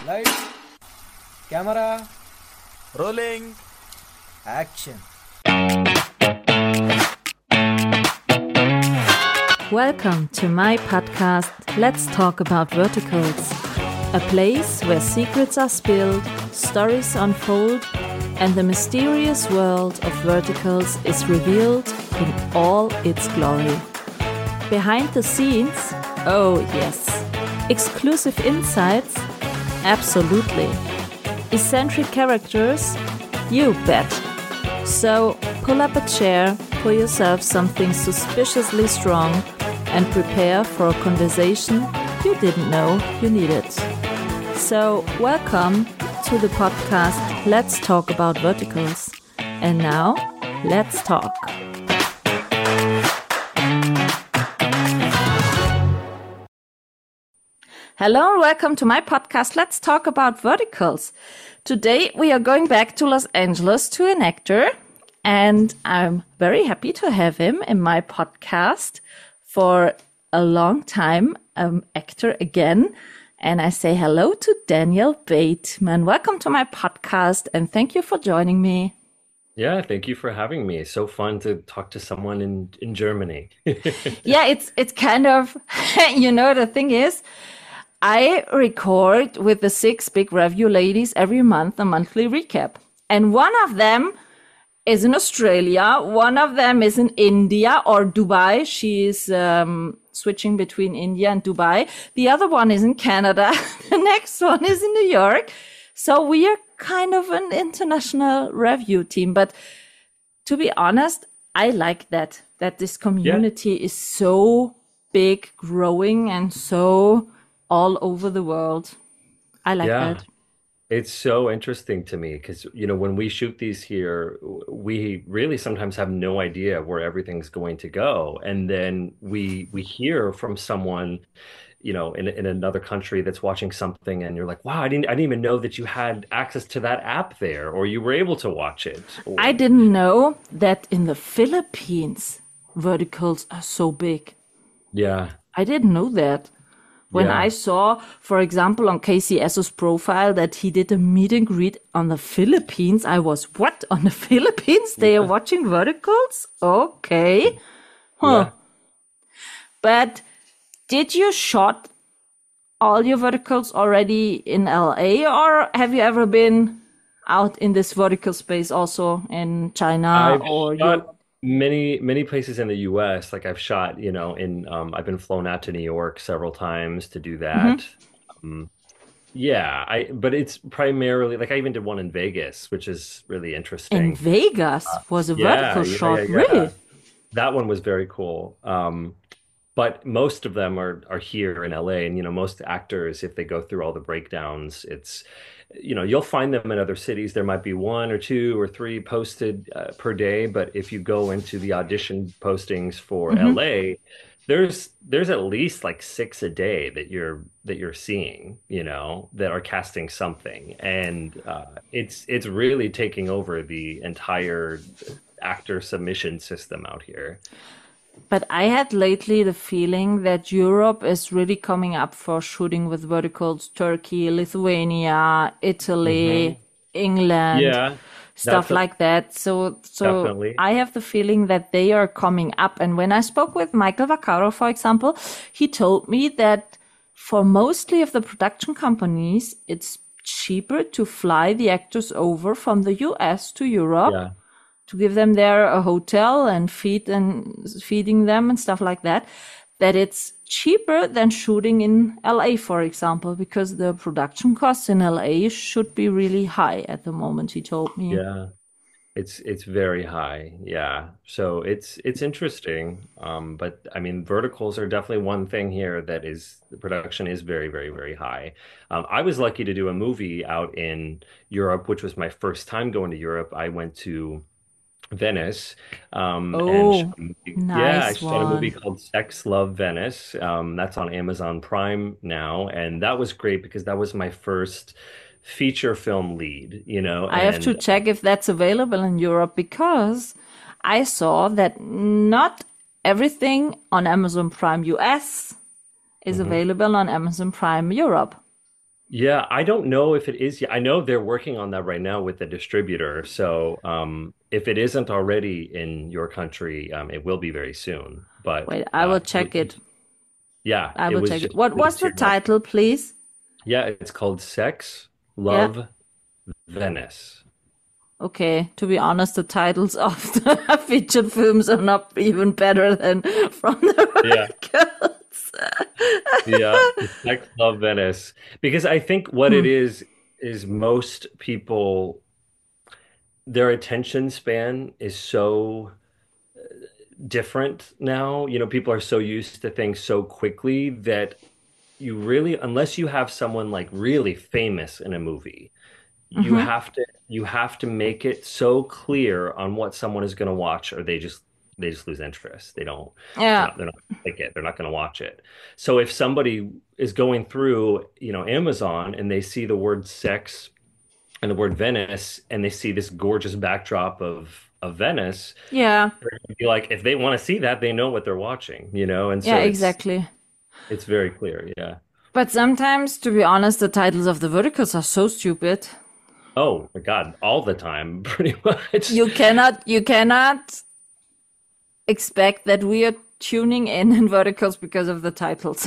Lights, camera, Rolling. action. Welcome to my podcast, Let's Talk About Verticals, a place where secrets are spilled, stories unfold, and the mysterious world of verticals is revealed in all its glory. Behind the scenes, oh yes. Exclusive insights, absolutely. Eccentric characters, you bet. So pull up a chair, pour yourself something suspiciously strong, and prepare for a conversation you didn't know you needed. So welcome to the podcast Let's Talk About Verticals. And now, let's talk. Hello and welcome to my podcast Let's Talk About Verticals. Today we are going back to Los Angeles to an actor, and I'm very happy to have him in my podcast for a long time, actor again. And I say hello to Daniel Bateman. Welcome to my podcast and thank you for joining me. Yeah, thank you for having me. It's so fun to talk to someone in Germany. Yeah, it's kind of, the thing is, I record with the 6 big review ladies every month a monthly recap. And one of them is in Australia. One of them is in India or Dubai. She's switching between India and Dubai. The other one is in Canada. The next one is in New York. So we are kind of an international review team. But to be honest, I like that this community is so big, growing, and so all over the world. I like that. It's so interesting to me because, when we shoot these here, we really sometimes have no idea where everything's going to go. And then we hear from someone, in another country that's watching something and you're like, wow, I didn't even know that you had access to that app there or you were able to watch it. I didn't know that in the Philippines, verticals are so big. Yeah. I didn't know that. When I saw, for example, on Casey Esso's profile that he did a meet and greet on the Philippines, I was, what? On the Philippines? They are watching verticals? Okay. Huh. Yeah. But did you shot all your verticals already in LA, or have you ever been out in this vertical space also in China or Europe? Many places in the US, like I've shot, I've been flown out to New York several times to do that. Mm-hmm. But it's primarily like I even did one in Vegas, which is really interesting. In Vegas was a vertical shot, really? That one was very cool. But most of them are here in LA, and most actors, if they go through all the breakdowns, it's you'll find them in other cities. There might be 1 or 2 or 3 posted per day, but if you go into the audition postings for LA, there's at least like 6 a day that you're seeing, that are casting something, and it's really taking over the entire actor submission system out here. But I had lately the feeling that Europe is really coming up for shooting with verticals. Turkey, Lithuania, Italy, England, stuff like that. So definitely. I have the feeling that they are coming up. And when I spoke with Michael Vaccaro, for example, he told me that for mostly of the production companies, it's cheaper to fly the actors over from the US to Europe. Yeah. To give them there a hotel and feeding them and stuff like that, that it's cheaper than shooting in LA, for example, because the production costs in LA should be really high at the moment, he told me. Yeah, it's very high. Yeah. So it's interesting. But I mean, verticals are definitely one thing here that is the production is very, very, very high. I was lucky to do a movie out in Europe, which was my first time going to Europe. I went to Venice. Nice. I shot a movie called Sex, Love, Venice. That's on Amazon Prime now, and that was great because that was my first feature film lead. I have to check if that's available in Europe because I saw that not everything on Amazon Prime US is available on Amazon Prime Europe. Yeah, I don't know if it is yet. I know they're working on that right now with the distributor. So, if it isn't already in your country, it will be very soon. But Wait, I will check it. yeah, I it will was check it. just What was released the here. Last. title, please? Yeah, it's called Sex, Yeah. Love, Venice. Okay, to be honest, the titles of the featured films are not even better than from Yeah, the Girls. yeah, Sex, Love, Venice. Because I think what Hmm. it is most people, their attention span is so different now. You know, people are so used to things so quickly that you really, unless you have someone like really famous in a movie, Hmm. you have to make it so clear on what someone is going to watch, or they just lose interest. They don't. Yeah. They're not gonna like it. They're not going to watch it. So if somebody is going through, Amazon and they see the word sex and the word Venice and they see this gorgeous backdrop of Venice, Yeah. they're gonna be like, if they want to see that, they know what they're watching, and Yeah, so exactly. it's very clear. Yeah. But sometimes, to be honest, the titles of the verticals are so stupid. Oh my God, all the time, pretty much. You cannot expect that we are tuning in verticals because of the titles.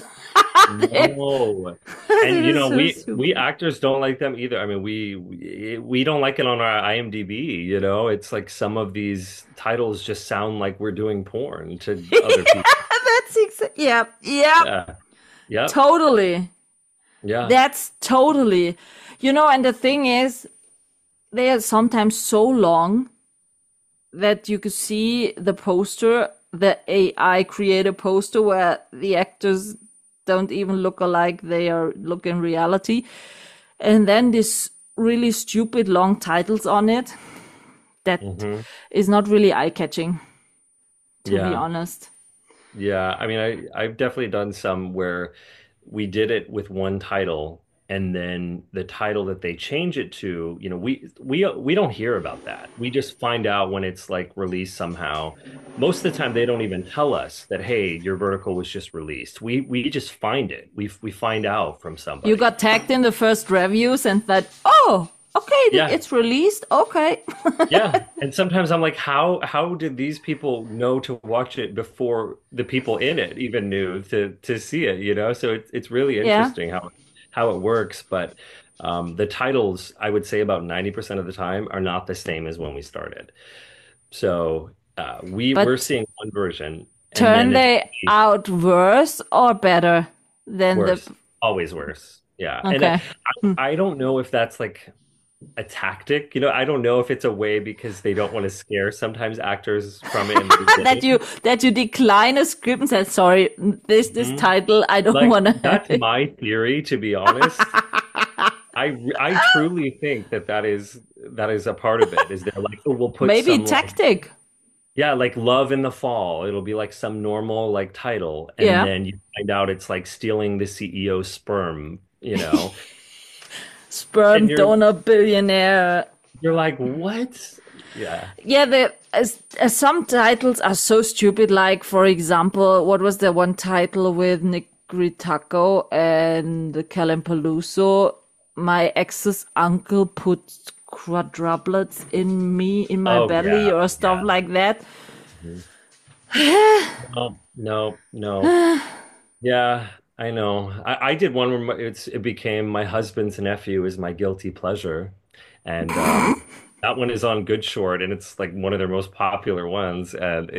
No. And It is so we stupid. actors don't like them either. I mean, we don't like it on our IMDb, It's like some of these titles just sound like we're doing porn to other people. That's yep, yep, Yeah. Yep. totally. Yeah. That's totally. And the thing is, they are sometimes so long that you could see the poster, the AI creator poster, where the actors don't even look alike they are look in reality. And then this really stupid long titles on it that hmm is not really eye-catching, to be Yeah. honest. Yeah, I mean, I've definitely done some where we did it with one title, and then the title that they change it to, we don't hear about that. We just find out when it's like released somehow. Most of the time, they don't even tell us that, hey, your vertical was just released. We just find it. We find out from You somebody. got tagged in the first reviews and that, oh, okay, Yeah, it's released. Okay. yeah. And sometimes I'm like, how did these people know to watch it before the people in it even knew to see it, So it's really Yeah. interesting how it works. But the titles, I would say about 90% of the time are not the same as when we started. So we're But seeing one version and turn then it's they out worse or better than the. worse, always worse. Yeah. And Okay. Hmm. I don't know if that's like a tactic. I don't know if it's a way because they don't want to scare sometimes actors from it in the that you beginning. that you decline a script and said, sorry, this Mhm. title I don't Like want to have that's it. my theory, to be honest. I truly think that is a part of it. Is they're like, oh, we'll put Maybe some like tactic. yeah, like Love in the Fall. It'll be like some normal like title, and Yeah. then you find out it's like stealing the CEO's sperm. Sperm And donor billionaire. you're like, what? Yeah. Yeah, some titles are so stupid. Like, for example, what was the one title with Nick Ritako and Callum Peluso? My ex's uncle put quadruplets in my Oh belly yeah, or stuff yeah. like that. Mhm. No, no, no. Yeah, I know. I did one where it became my husband's nephew is my guilty pleasure, and that one is on Good Short, and it's like one of their most popular ones, and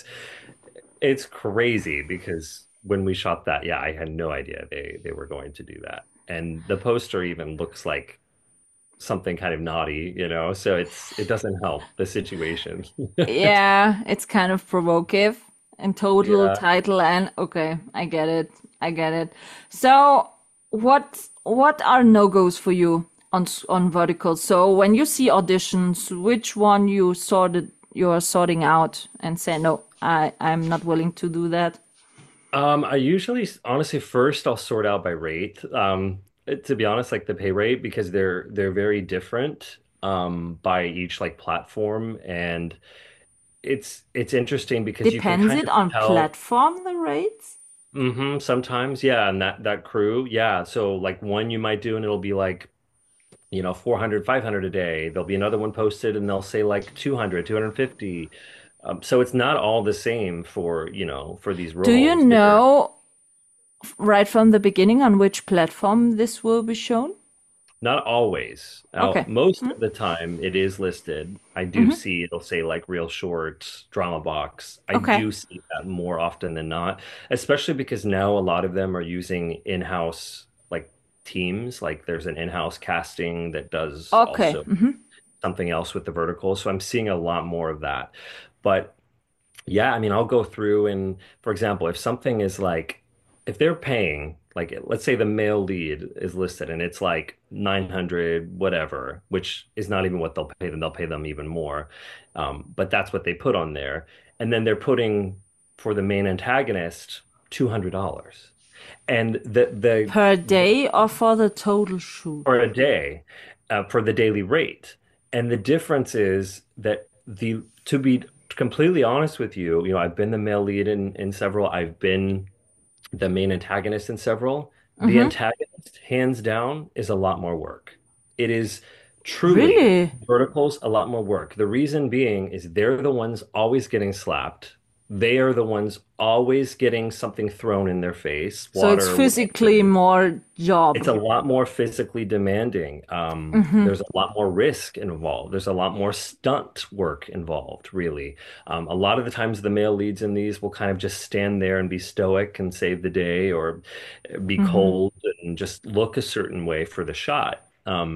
it's crazy because when we shot that, yeah, I had no idea they were going to do that, and the poster even looks like something kind of naughty. So it doesn't help the situation. Yeah, it's kind of provocative in total Yeah. title and okay, I get it. I get it. So, what are no-goes for you on verticals? So, when you see auditions, which one you are sorting out and say no, I'm not willing to do that. I usually, honestly, first I'll sort out by rate. To be honest, like the pay rate because they're very different by each like platform, and it's interesting because you can Depends kind it of on tell. platform the rates? Sometimes, yeah, and that crew, yeah. So like one you might do and it'll be like, 400, 500 a day. There'll be another one posted and they'll say like 200, 250. So it's not all the same for these Do you roles. They're know right from the beginning on which platform this will be shown? not always. Now, Okay. most of the time it is listed. I do Mm-hmm. see it'll say like Real Shorts, Drama Box. I Okay. do see that more often than not, especially because now a lot of them are using in-house like teams. Like there's an in-house casting that does Okay. also Mm-hmm. something else with the vertical. So I'm seeing a lot more of that. But yeah, I mean, I'll go through and, for example, if something is like, if they're paying, like, let's say the male lead is listed and it's like 900, whatever, which is not even what they'll pay them even more. But that's what they put on there. And then they're putting for the main antagonist $200. And Per day or for the total shoot? for a day for the daily rate. And the difference is that to be completely honest with you, I've been the male lead in several, I've been the main antagonist in several. The Mm-hmm. antagonist, hands down, is a lot more work. It is truly Really? verticals, a lot more work. The reason being is they're the ones always getting slapped. They are the ones always getting something thrown in their face, So it's water, physically whatever. more It's a job. lot more physically demanding. Mm-hmm. There's a lot more risk involved. There's a lot more stunt work involved, really. A lot of the times, the male leads in these will kind of just stand there and be stoic and save the day, or be Mm-hmm. cold and just look a certain way for the shot.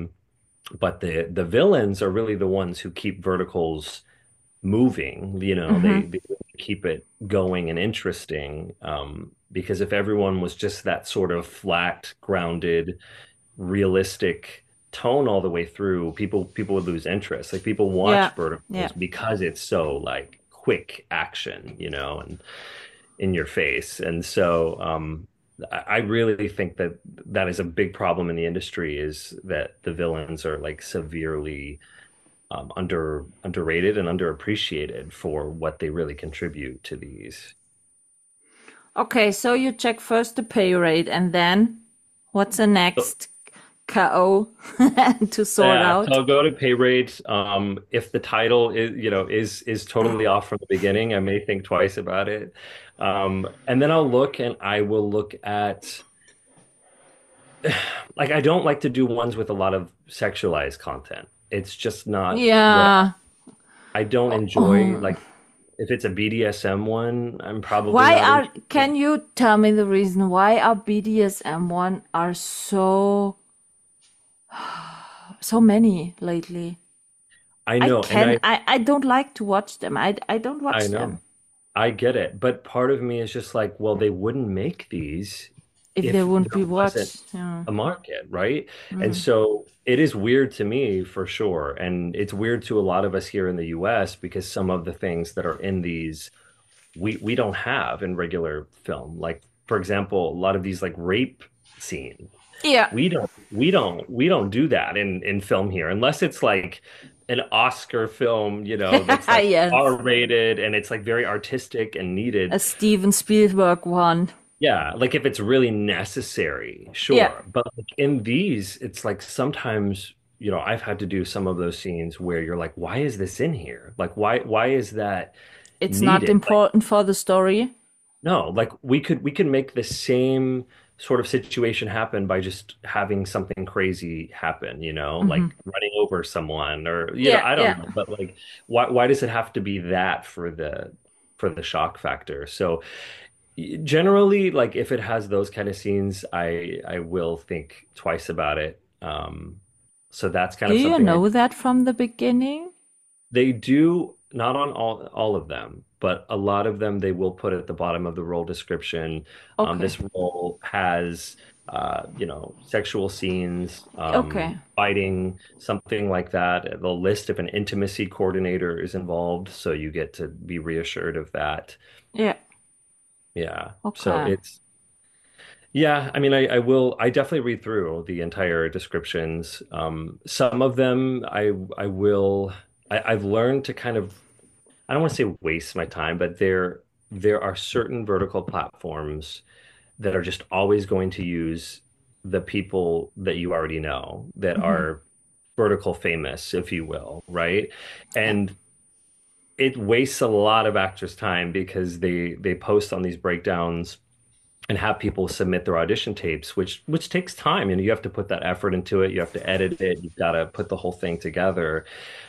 But the villains are really the ones who keep verticals moving. Mm-hmm. They really keep it going and interesting. Because if everyone was just that sort of flat, grounded, realistic tone all the way through, people would lose interest. Like people Yeah. watch Yeah. verticals because it's so like quick action, and in your face. And so I really think that that is a big problem in the industry is that the villains are like severely underrated and underappreciated for what they really contribute to these. Okay, so you check first the pay rate and then what's the next KO to sort Yeah, so out? I'll go to pay rate. If the title is totally off from the beginning, I may think twice about it. And then I'll look and I will look at like I don't like to do ones with a lot of sexualized content. It's just not what Yeah. I don't enjoy. Oh. Like if it's a BDSM one, I'm probably Why not are, interested. can you tell me the reason why our BDSM one are so many lately? I know, and I don't like to watch them. I don't I watch them know. I get it, but part of me is just like, well, they wouldn't make these if they if won't there be wasn't watched. Yeah. a market, right? And Mm. so it is weird to me for sure. And it's weird to a lot of us here in the US because some of the things that are in these we don't have in regular film. Like, for example, a lot of these like rape scenes. Yeah. We don't do that in film here unless it's like an Oscar film, that's like Yes. R-rated and it's like very artistic and needed. A Steven Spielberg one. Yeah, like if it's really necessary, Yeah. sure. But like in these, it's like sometimes, I've had to do some of those scenes where you're like, why is this in here? Like why is that It's not needed? Like, important for the story. no, like we could make the same sort of situation happen by just having something crazy happen, Hmm. like running over someone or Yeah. I don't Yeah. know, but like why does it have to be that for the shock factor? So generally, like if it has those kind of scenes, I will think twice about it. So that's kind Do of you something know that from the beginning? they do not on all of them, but a lot of them they will put at the bottom of the role description. Okay. This role has sexual scenes, Okay. fighting, something like that. They'll list if an intimacy coordinator is involved, so you get to be reassured of that. Yeah. Yeah. So Okay. it's yeah, I mean, I definitely read through the entire descriptions. Some of them I've learned to kind of, I don't want to say waste my time, but there are certain vertical platforms. that are just always going to use the people that you already know that are vertical famous, if you will, right? And it wastes a lot of actors' time because they post on these breakdowns and have people submit their audition tapes, which takes time. You have to put that effort into it. You have to edit it. You've got to put the whole thing together.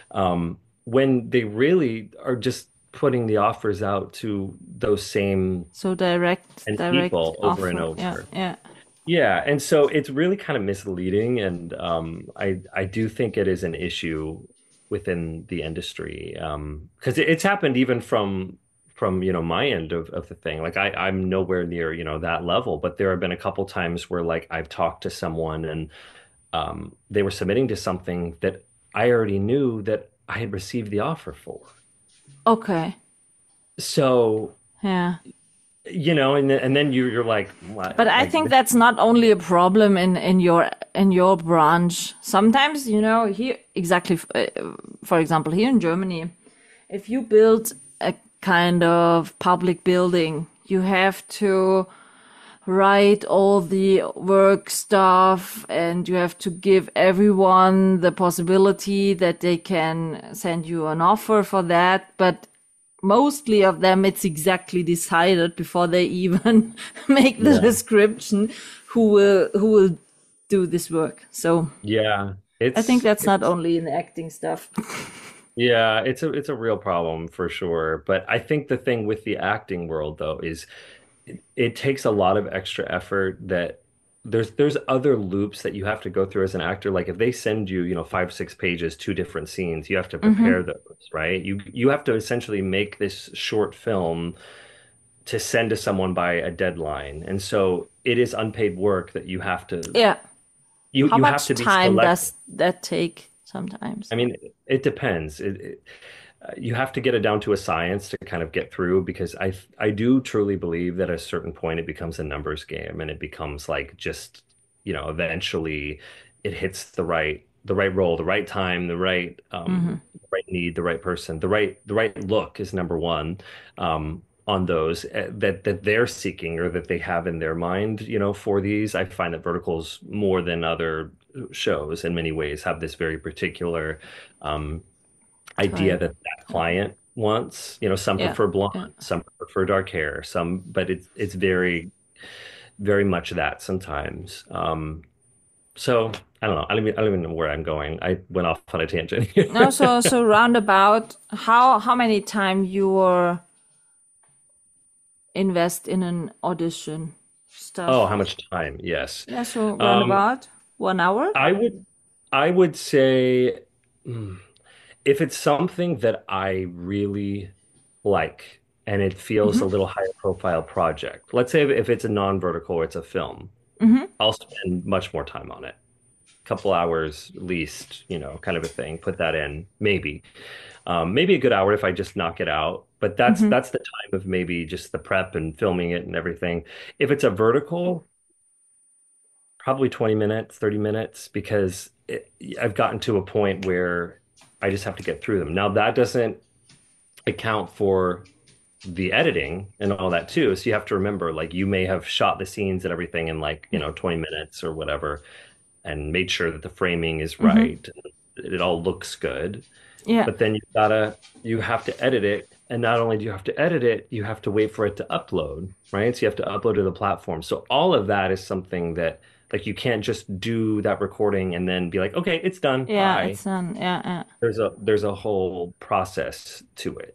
When they really are just putting the offers out to those same So direct people over and offer. Yeah, over. yeah. Yeah, and so it's really kind of misleading, and I do think it is an issue within the industry, because it's happened even from my end of the thing. Like I'm nowhere near that level, but there have been a couple times where like I've talked to someone and they were submitting to something that I already knew that I had received the offer for. Okay. So Yeah. and then you're like, what? But I Like, think that's not only a problem in your branch. Sometimes, here exactly, for example, here in Germany, if you build a kind of public building, you have to write all the work stuff and you have to give everyone the possibility that they can send you an offer for that. But mostly of them, it's exactly decided before they even make the description who will do this work. So yeah, I think that's not only in the acting stuff. yeah, it's a real problem for sure. But I think the thing with the acting world though is it takes a lot of extra effort that there's other loops that you have to go through as an actor. Like if they send you, 5, 6 pages, 2 different scenes, you have to prepare those, right? You have to essentially make this short film to send to someone by a deadline. And so it is unpaid work that you have to Yeah. you How you have much to be time selective. does that take sometimes? I mean, it depends. You have to get it down to a science to kind of get through because I do truly believe that at a certain point it becomes a numbers game and it becomes like just, eventually it hits the right role, the right time, the right need, the right person, the right look is number one on those that they're seeking or that they have in their mind, for these. I find that Verticals more than other shows in many ways have this very particular idea Right. that client wants. Some Yeah. prefer Yeah. blonde, some prefer dark hair, but it's very, very much that sometimes. So I don't know. I don't even know where I'm going. I went off on a tangent. No, so roundabout, how many time you were invest in an audition stuff? Oh, how much time? Yes. Yeah, so Um, roundabout 1 hour? I would say if it's something that I really like and it feels a little higher profile project. Let's say if it's a non-vertical or it's a film, I'll spend much more time on it. Couple hours at least, kind of a thing. Put that in, maybe. Maybe a good hour if I just knock it out. But that's the time of maybe just the prep and filming it and everything. If it's a vertical, probably 20 minutes, 30 minutes, because I've gotten to a point where I just have to get through them. Now, that doesn't account for the editing and all that too. So you have to remember, like, you may have shot the scenes and everything in like, 20 minutes or whatever, and made sure that the framing is right. It all looks good. Yeah. But then you have to edit it. And not only do you have to edit it, you have to wait for it to upload, right? So you have to upload to the platform. So all of that is something that, like, you can't just do that recording and then be like, okay, it's done. Yeah, Bye. it's yeah. There's a whole process to it.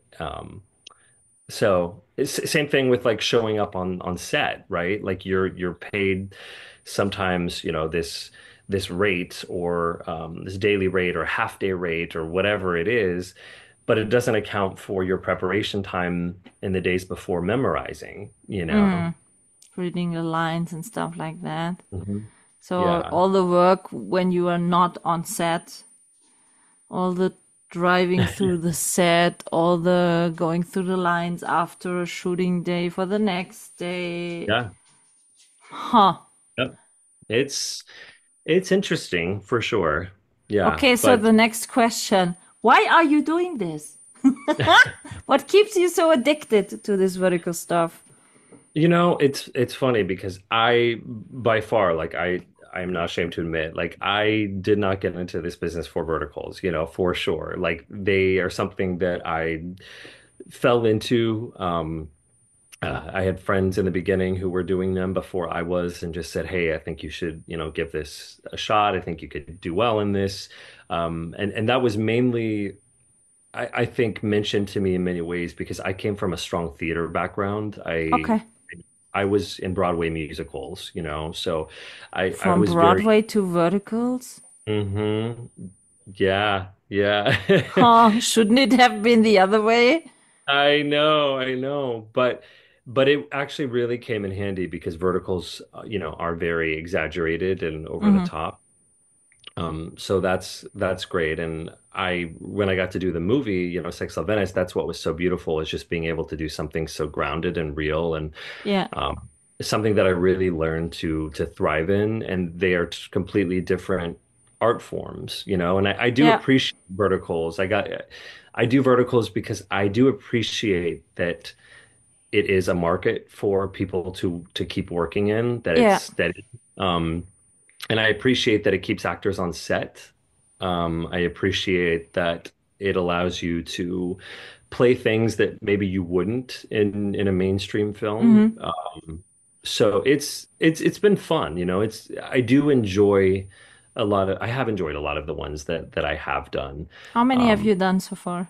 So it's same thing with like showing up on set, right? Like you're paid sometimes, this rate or this daily rate or half day rate or whatever it is, but it doesn't account for your preparation time in the days before memorizing, Reading the lines and stuff like that. Mhm. So Yeah. all the work when you are not on set, all the driving through the set, all the going through the lines after a shooting day for the next day. Yeah. Huh. Yep. It's interesting for sure. Yeah. Okay, so But the next question. Why are you doing this? What keeps you so addicted to this vertical stuff? It's funny because I by far like I'm not ashamed to admit like I did not get into this business for verticals, for sure. Like they are something that I fell into. I had friends in the beginning who were doing them before I was and just said, "Hey, I think you should, give this a shot. I think you could do well in this." And that was mainly I think mentioned to me in many ways because I came from a strong theater background. I Okay. I was in Broadway musicals, so I From was very Broadway to verticals? hmm yeah, yeah. Oh, shouldn't it have been the other way? I know, but it actually really came in handy because verticals, are very exaggerated and over the Hmm. top. So that's great. And when I got to do the movie, Sex of Venice, that's what was so beautiful is just being able to do something so grounded and real and Yeah. um, something that I really learned to thrive in. And they are completely different art forms, and I do Yeah. appreciate verticals. I do verticals because I do appreciate that it is a market for people to keep working in, that it's Yeah. steady. And I appreciate that it keeps actors on set. I appreciate that it allows you to play things that maybe you wouldn't in a mainstream film. Hmm. So it's been fun, I do enjoy I have enjoyed a lot of the ones that I have done. How many have Um, you done so far?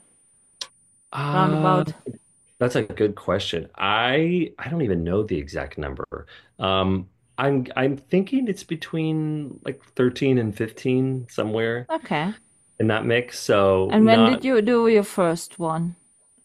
uh, Roundabout. that's a good question. I don't even know the exact number. Um, I'm thinking it's between like 13 and 15 somewhere Okay. in that mix. So And when did not you do your first one?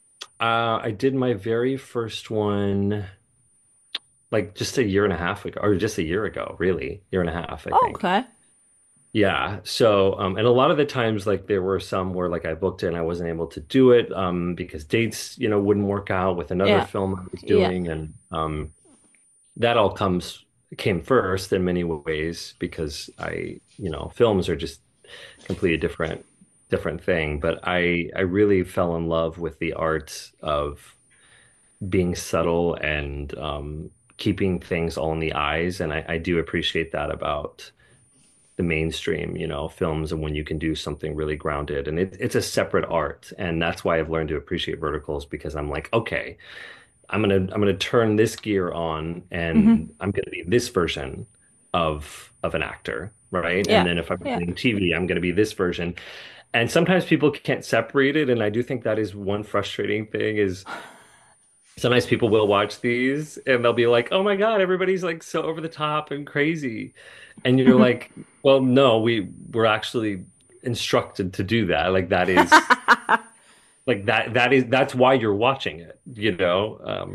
I did my very first one like just a year and a half ago, or just a year ago, really. Year and a half, I think. Okay. Yeah. So, and a lot of the times, like there were some where like I booked it and I wasn't able to do it, because dates, wouldn't work out with another Yeah. film I was Yeah. doing. And that all came first in many ways because films are just completely different thing. But I really fell in love with the art of being subtle and keeping things all in the eyes. And I do appreciate that about the mainstream, films and when you can do something really grounded. And it's a separate art. And that's why I've learned to appreciate verticals because I'm like, okay, I'm gonna turn this gear on Hmm. and I'm gonna be this version of an actor, right? And Yeah. then if I'm Yeah. doing TV, I'm gonna be this version. And sometimes people can't separate it, and I do think that is one frustrating thing is sometimes people will watch these and they'll be like, "Oh my God, everybody's like so over the top and crazy." And you're like, "Well, no, we're actually instructed to do that. Like that is like that's why you're watching it.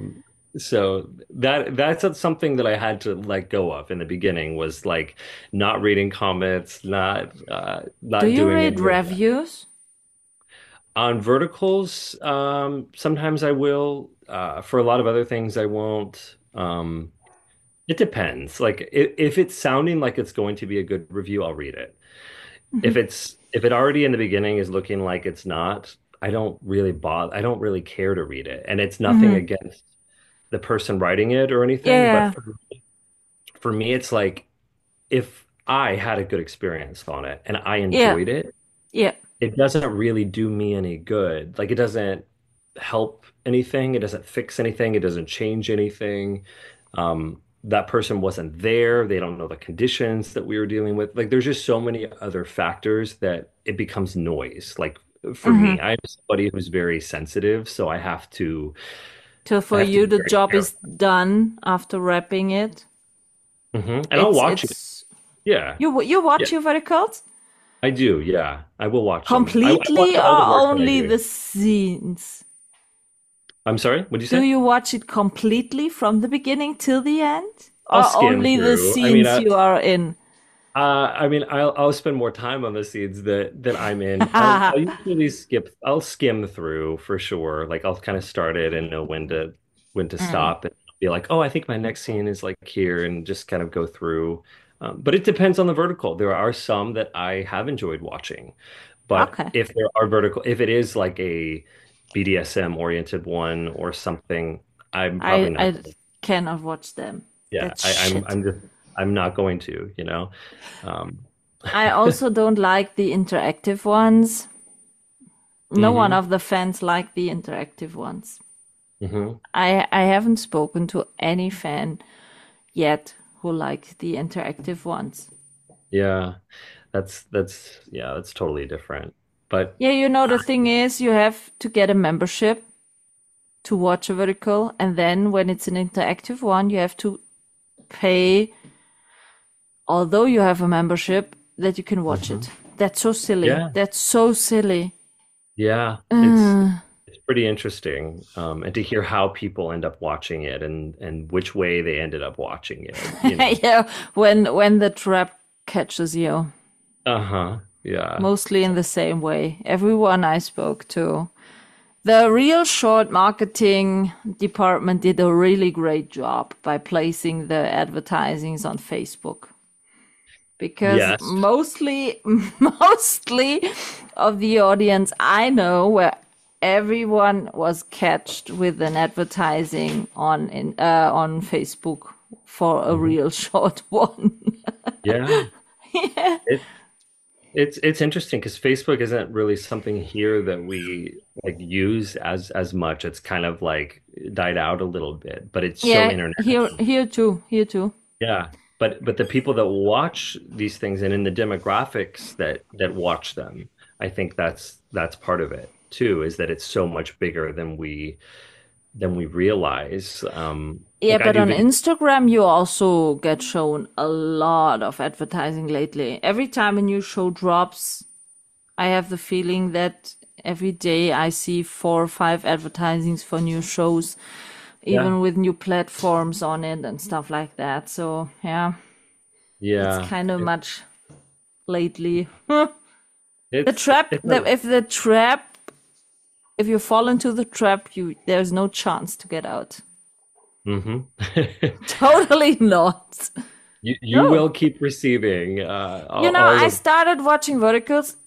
So that's something that I had to let go of in the beginning was like not reading comments, Do not you doing read any of that. reviews? On verticals, sometimes I will. For a lot of other things, I won't. It depends. Like if it's sounding like it's going to be a good review, I'll read it. Hmm. If it already in the beginning is looking like it's not, I don't really bother. I don't really care to read it, and it's nothing Hmm. against the person writing it or anything. But Yeah. for me, it's like if I had a good experience on it and I Yeah. enjoyed it, Yeah. it doesn't really do me any good. Like it doesn't help anything. It doesn't fix anything. It doesn't change anything. That person wasn't there. They don't know the conditions that we were dealing with. Like there's just so many other factors that it becomes noise. Like for me, Hmm. I'm somebody who's very sensitive, so So I for have to you, be the very job is careful. done after wrapping it. And I'll watch it. It's Yeah. you Yeah. watch your verticals I do. Yeah. I will watch them. I watch completely or all the work that I only do. the scenes? I'm sorry. What'd you Do say? you watch it completely from the beginning till the end, I'll or skim only the through. I mean, scenes you are in? I'll spend more time on the scenes that I'm in. I'll usually I'll skim through for sure. Like I'll kind of start it and know when to Mm. stop and be like, oh, I think my next scene is like here, and just kind of go through. But it depends on the vertical. There are some that I have enjoyed watching, but Okay. if it is like a BDSM oriented one or something, I'm I probably not I going to. cannot watch them. Yeah, That's shit. I'm not going to, you know. Um, I also don't like the interactive ones. No one of the fans like the interactive ones. mhm. I haven't spoken to any fan yet who like the interactive ones. Yeah, that's totally different. But Yeah, you know, the thing is, you have to get a membership to watch a vertical, and then when it's an interactive one, you have to pay, although you have a membership, that you can watch it. That's so silly. yeah, That's so silly. yeah, it's pretty interesting, and to hear how people end up watching it and which way they ended up watching it, you know. Yeah, when the trap catches you, Uh-huh. Yeah. mostly in the same way. Everyone I spoke to, the Real Short marketing department did a really great job by placing the advertisings on Facebook. Because Yes. mostly of the audience I know, where everyone was catched with an advertising on Facebook for a Real Short one. Yeah. It, it's interesting because Facebook isn't really something here that we like use as much. It's kind of like died out a little bit, but it's so Yeah, international. here too. Yeah. But the people that watch these things and in the demographics that watch them, I think that's part of it too, is that it's so much bigger than we realize. Yeah, Like I but do on video. Instagram you also get shown a lot of advertising lately. Every time a new show drops, I have the feeling that every day I see 4 or 5 advertisings for new shows, Yeah. even with new platforms on it and stuff like that. So yeah, it's Yeah. kind of much lately. The It's trap, it's a, if you fall into the trap, there's no chance to get out. hmm Totally not. You No. will keep receiving You know, all I of started watching verticals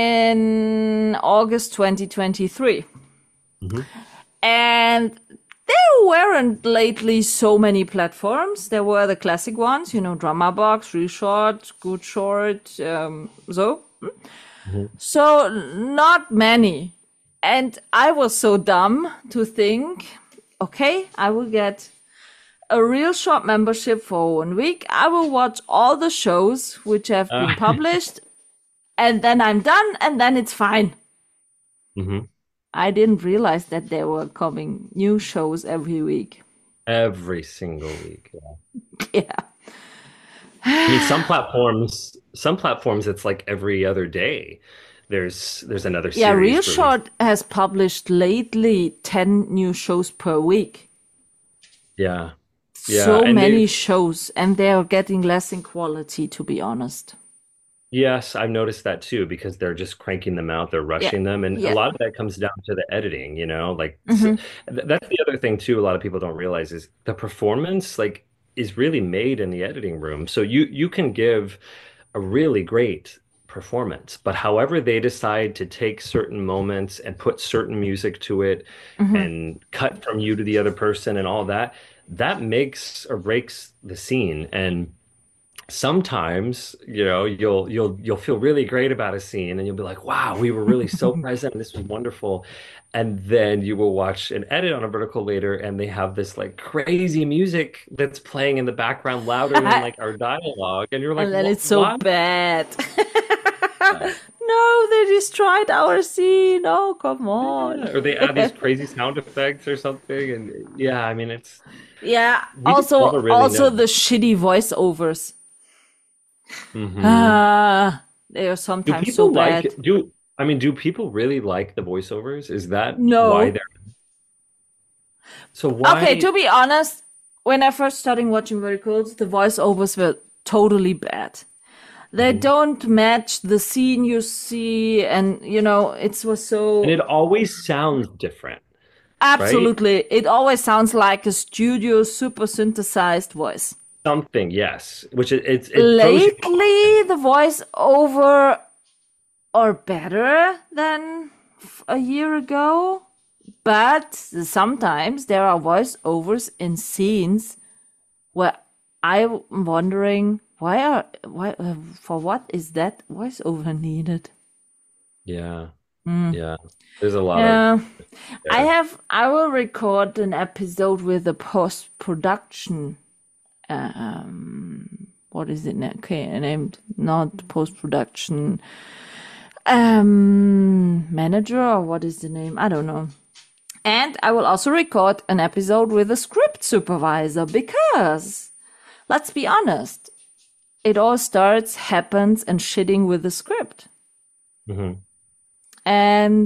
in August 2023. Mhm. And there weren't lately so many platforms. There were the classic ones, you know, Drama Box, Real Short, Good Short, so. Mhm. So not many. And I was so dumb to think, okay, I will get a Real Short membership for 1 week. I will watch all the shows which have been published, and then I'm done, and then it's fine. Mhm. I didn't realize that there were coming new shows every week. Every single week. Yeah. Yeah. I mean, some platforms, it's like every other day. There's another Yeah, series Real released. Short has published lately 10 new shows per week. Yeah. Yeah. So And many they, shows, and they are getting less in quality, to be honest. yes, I've noticed that too because they're just cranking them out, they're Yeah. rushing them, and a Yeah. lot of that comes down to the editing, you know, like hmm that's the other thing too, a lot of people don't realize is the performance like is really made in the editing room. So you can give a really great performance, but however they decide to take certain moments and put certain music to it hmm and cut from you to the other person and all that, that makes or breaks the scene. And sometimes, you know, you'll feel really great about a scene and you'll be like, wow, we were really so present and this was wonderful. And then you will watch an edit on a vertical later and they have this like crazy music that's playing in the background louder than like our dialogue. And you're like, And then what? it's so What? bad. Yeah. No, they destroyed our scene. Oh, come on. Or they add these crazy sound effects or something. And yeah, I mean, Yeah, we just never really also know. the shitty voiceovers. hmm They are Do sometimes so people like, bad. do people really like the voiceovers? Is that why No. so Okay, why? to be honest, when I first started watching verticals, the voiceovers were totally bad. They Mhm. don't match the scene you see, and you know, it was And so it always sounds different, right? absolutely. It always sounds like a studio super synthesized voice. Something, yes. Which it throws you off. Lately, the voiceover are better than a year ago. But sometimes there are voiceovers in scenes where I'm wondering why for what is that voiceover needed? Yeah. Yeah. There's a lot of Yeah, there. I will record an episode with the post-production. What is it now? Okay, named not post-production manager, or what is the name? I don't know. And I will also record an episode with a script supervisor because, let's be honest, it all starts, happens, and shitting with the script. Hmm. And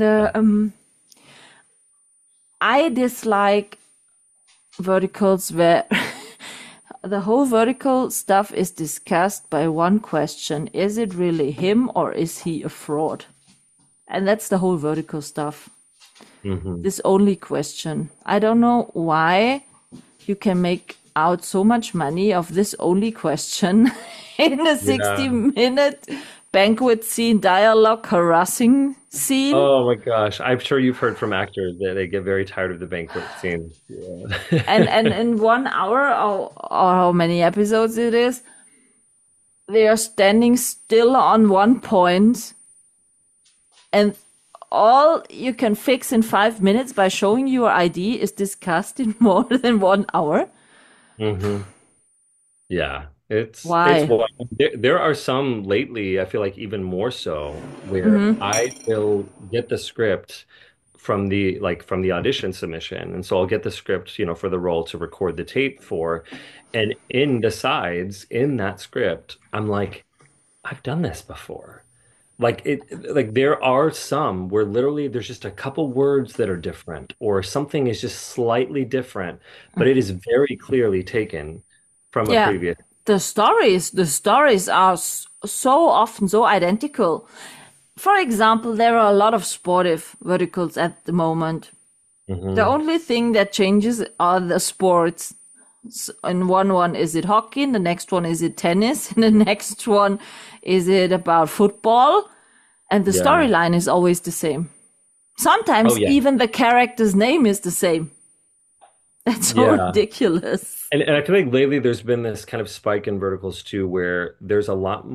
I dislike verticals where the whole vertical stuff is discussed by one question. Is it really him or is he a fraud? And that's the whole vertical stuff. Hmm. This only question. I don't know why you can make out so much money of this only question in a Yeah. 60-minute banquet scene dialogue harassing scene. Oh my gosh. I'm sure you've heard from actors that they get very tired of the banquet scenes. And Yeah. in 1 hour or how many episodes it is, they are standing still on one point, and all you can fix in 5 minutes by showing your ID is discussed in more than 1 hour. Hmm. Yeah, it's Why? wild. There are some lately, I feel like even more so, where I will get the script from the audition submission. And so I'll get the script, for the role to record the tape for. And in the sides in that script, I'm like, I've done this before. Like there are some where literally there's just a couple words that are different or something is just slightly different, but it is very clearly taken from a Yeah, previous. the stories are so often so identical. For example, there are a lot of sportive verticals at the moment. The Hmm. only thing that changes are the sports. In one is it hockey, in the next one is it tennis, in the next one is it about football, and the Yeah. storyline is always the same. Oh Sometimes yeah. even the character's name is the same. That's so Yeah. ridiculous. And I feel like lately there's been this kind of spike in verticals too, where there's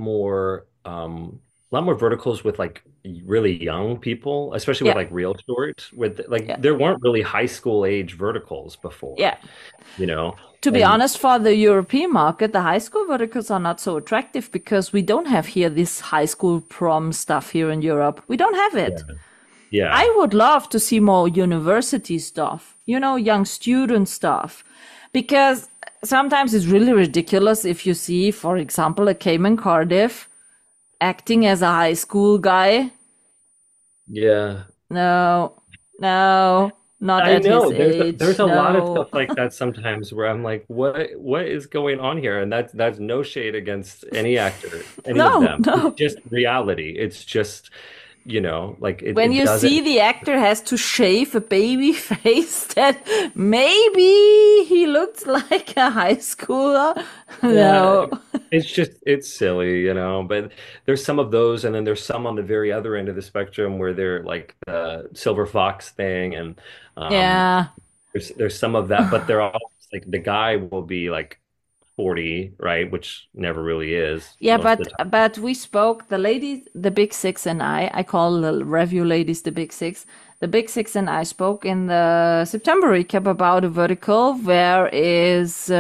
a lot more verticals with like really young people, especially with Yeah, like real short, with like yeah, there weren't really high school age verticals before, yeah. you know? To be And honest, for the European market, the high school verticals are not so attractive because we don't have here this high school prom stuff here in Europe. We don't have yeah, it. yeah, I would love to see more university stuff, young student stuff, because sometimes it's really ridiculous if you see, for example, a Cayman Cardiff acting as a high school guy. yeah. No, no, not I at his know there's age. a lot of No, stuff like that sometimes where I'm like, what is going on here? And that's no shade against any actor, any of no, them. It's no. just reality. It's just, like it, When it you see doesn't. the actor has to shave a baby face, that maybe he looks like a high schooler. Yeah, No. it's silly, but there's some of those, and then there's some on the very other end of the spectrum where they're like the silver fox thing, and um, Yeah. there's some of that, but they're all like the guy will be like 40, right? Which never really is Yeah, most of but the time. but we spoke, the ladies, the Big Six and I call the review ladies the Big Six. The Big Six and I spoke in the September recap about a vertical where is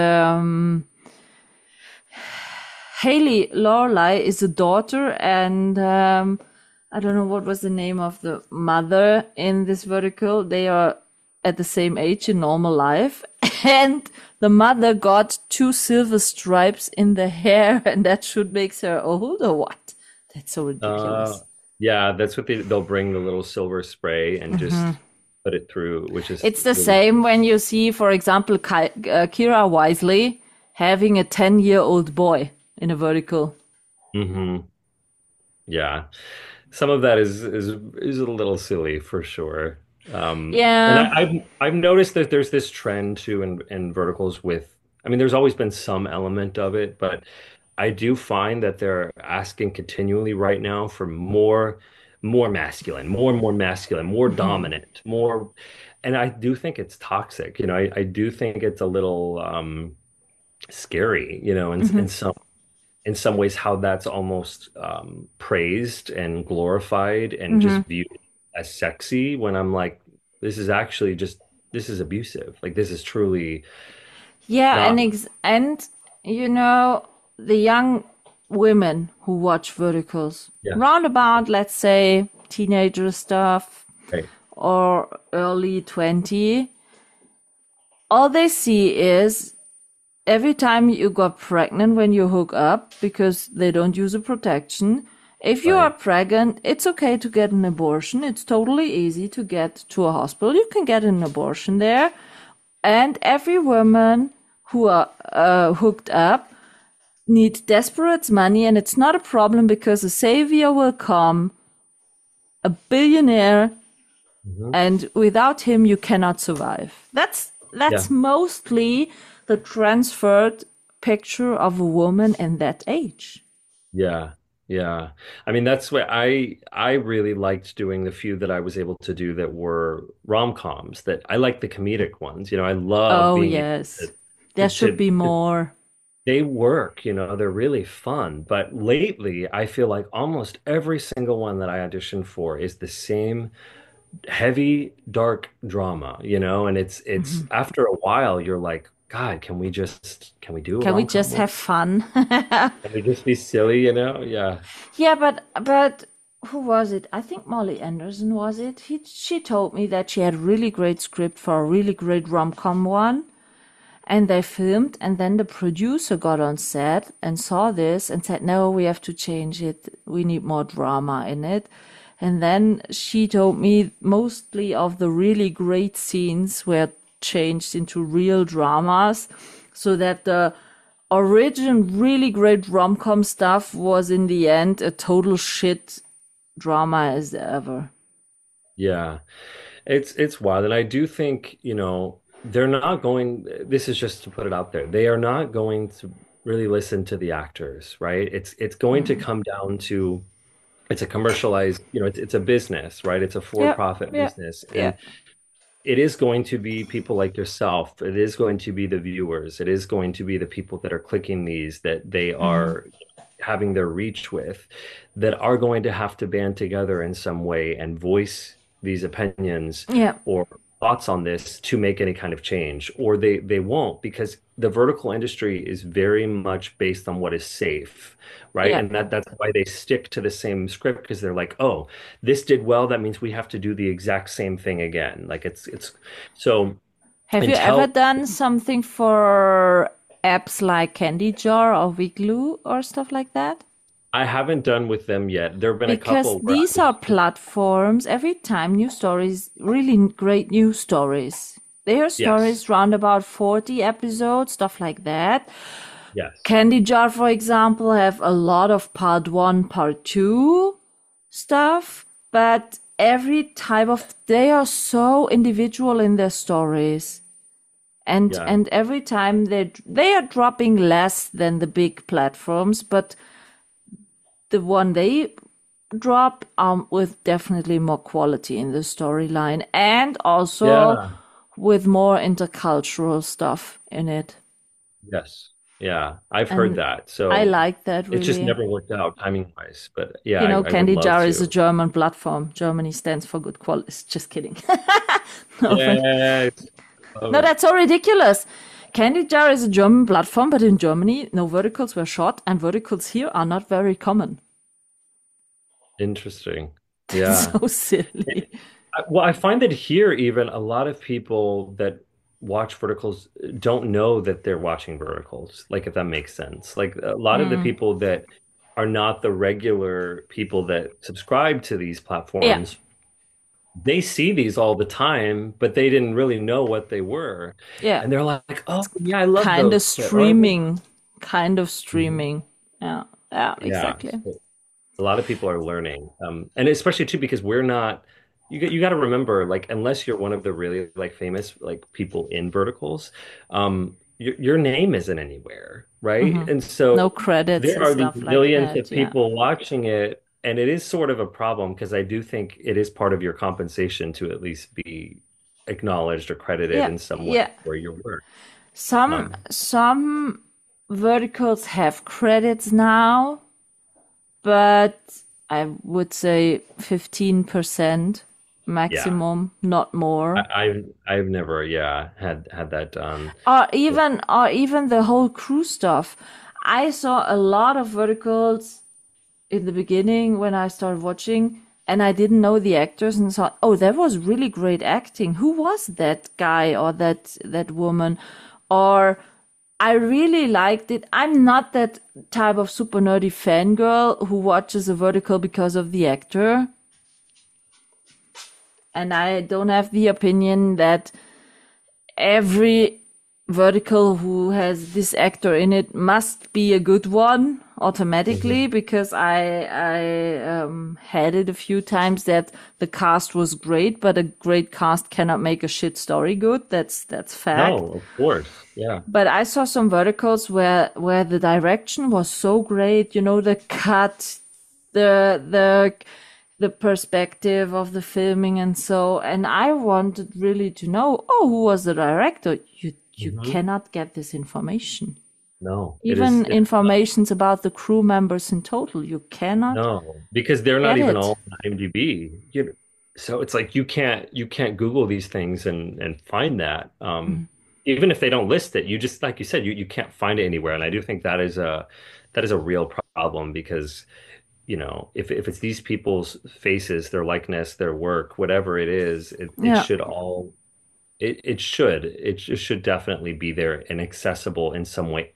Haley Lorelai is a daughter, and I don't know what was the name of the mother in this vertical. They are at the same age in normal life, and the mother got two silver stripes in the hair, and that should makes her old or what? That's so Uh, ridiculous. yeah, that's what they'll bring the little silver spray and just put it through, which is It's the really. same when you see, for example, Kira Wisely having a 10-year-old boy in a vertical. Hmm. Yeah. Some of that is a little silly for sure. And Yeah, I've noticed that there's this trend too in verticals with, I mean, there's always been some element of it, but I do find that they're asking continually right now for more. more masculine, more and more masculine, more Hmm. dominant, more. And I do think it's toxic. I do think it's a little scary, Hmm. in some ways how that's almost praised and glorified and Hmm. just viewed as sexy when I'm like, this is actually just this is abusive. Like this is truly Yeah, not. and you know, the young women who watch verticals, Yeah. round about, let's say, teenager stuff Right. or early 20, all they see is every time you got pregnant when you hook up because they don't use a protection. If you are Right. pregnant, it's okay to get an abortion. It's totally easy to get to a hospital. You can get an abortion there. And every woman who are hooked up need desperate money, and it's not a problem because a savior will come, a billionaire, Mhm. and without him you cannot survive. That's Yeah. mostly the transferred picture of a woman in that age. Yeah. Yeah. I mean, that's what I really liked doing the few that I was able to do that were rom-coms that I like the comedic ones. I love Oh being able yes. There to, should be more. they work, they're really fun. But lately, I feel like almost every single one that I audition for is the same heavy, dark drama, and it's Mhm. after a while, you're like, God, can we do a Can we rom-com just more? have fun? Can we just be silly? Yeah. Yeah, but who was it? I think Molly Anderson was it. She told me that she had a really great script for a really great rom-com one, and they filmed, and then the producer got on set and saw this and said, "No, we have to change it. We need more drama in it." And then she told me mostly of the really great scenes were changed into real dramas, so that the original really great rom-com stuff was in the end a total shit drama as ever. Yeah. It's wild. And I do think, they're not going, this is just to put it out there. They are not going to really listen to the actors, right? It's going to Mm. come down to it's a commercialized, it's a business, right? It's a Yep, for-profit yep, business. And yep. it is going to be people like yourself. It is going to be the viewers. It is going to be the people that are clicking these that they Mm. are having their reach with that are going to have to band together in some way and voice these opinions Yep, or thoughts on this to make any kind of change, or they won't because the vertical industry is very much based on what is safe, right? yep. And that's why they stick to the same script because they're like, oh, this did well, that means we have to do the exact same thing again. Like it's so Have you ever until done something for apps like Candy Jar or Wigloo or stuff like that? I haven't done with them yet. There have been a Because couple where I these are was platforms, every time new stories, really great news stories. They are yes, stories round about 40 episodes, stuff like that. yes, Candy Jar, for example, have a lot of part one, part two stuff, but every type of, they are so individual in their stories. yeah, And every time they are dropping less than the big platforms, but the one they drop with definitely more quality in the storyline and also yeah, with more intercultural stuff in it. yes, yeah. I've heard And that. I So like that it just really. never worked out timing wise. But yeah, You know, I would Candy love Jar is a to. German platform. Germany stands for good quality. Just kidding. No, but Yes. no, Oh, that's so ridiculous. Candy Jar is a German platform, but in Germany, no verticals were shot, and verticals here are not very common. interesting. It's Yeah. so silly. Well, I find that here, even a lot of people that watch verticals don't know that they're watching verticals, like if that makes sense. Like a lot of the Mm. people that are not the regular people that subscribe to these Yeah, platforms, they see these all the time, but they didn't really know what they were. yeah. And they're like, oh, yeah, I love Kind of those. Or I love. streaming. Kind of Mhm. streaming. Yeah, yeah, Yeah. exactly. A lot of people are learning, and especially too because we're not. You got to remember, like, unless you're one of the really like famous like people in verticals, your name isn't anywhere, right? Hmm. And No so credits there and are these stuff like millions of that. Yeah. people watching it, and it is sort of a problem because I do think it is part of your compensation to at least be acknowledged or credited Yeah, in some way yeah. for your work. Some Um, some verticals have credits now, but I would say 15% yeah, maximum, not more. I've never, yeah, had that done. Or even the whole crew stuff. I saw a lot of verticals in the beginning when I started watching, and I didn't know the actors and thought, oh, that was really great acting. Who was that guy or that woman? Or I really liked it. I'm not that type of super nerdy fangirl who watches a vertical because of the actor. And I don't have the opinion that every vertical who has this actor in it must be a good one automatically, Mhm. because I had it a few times that the cast was great, but a great cast cannot make a shit story good. That's fact. No, of course. Yeah. But I saw some verticals where the direction was so great, the cut, the the perspective of the filming and so, and I wanted really to know, oh, who was the director? You Hmm. cannot get this information. No, Even it is informations about the crew members in total, you cannot no, because they're not get even it. all on IMDb. So it's like you can't Google these things and find that. Even if they don't list it, you just like you said, you can't find it anywhere. And I do think that is a real problem because if it's these people's faces, their likeness, their work, whatever it is, it Yeah. should all it should definitely be there and accessible in some way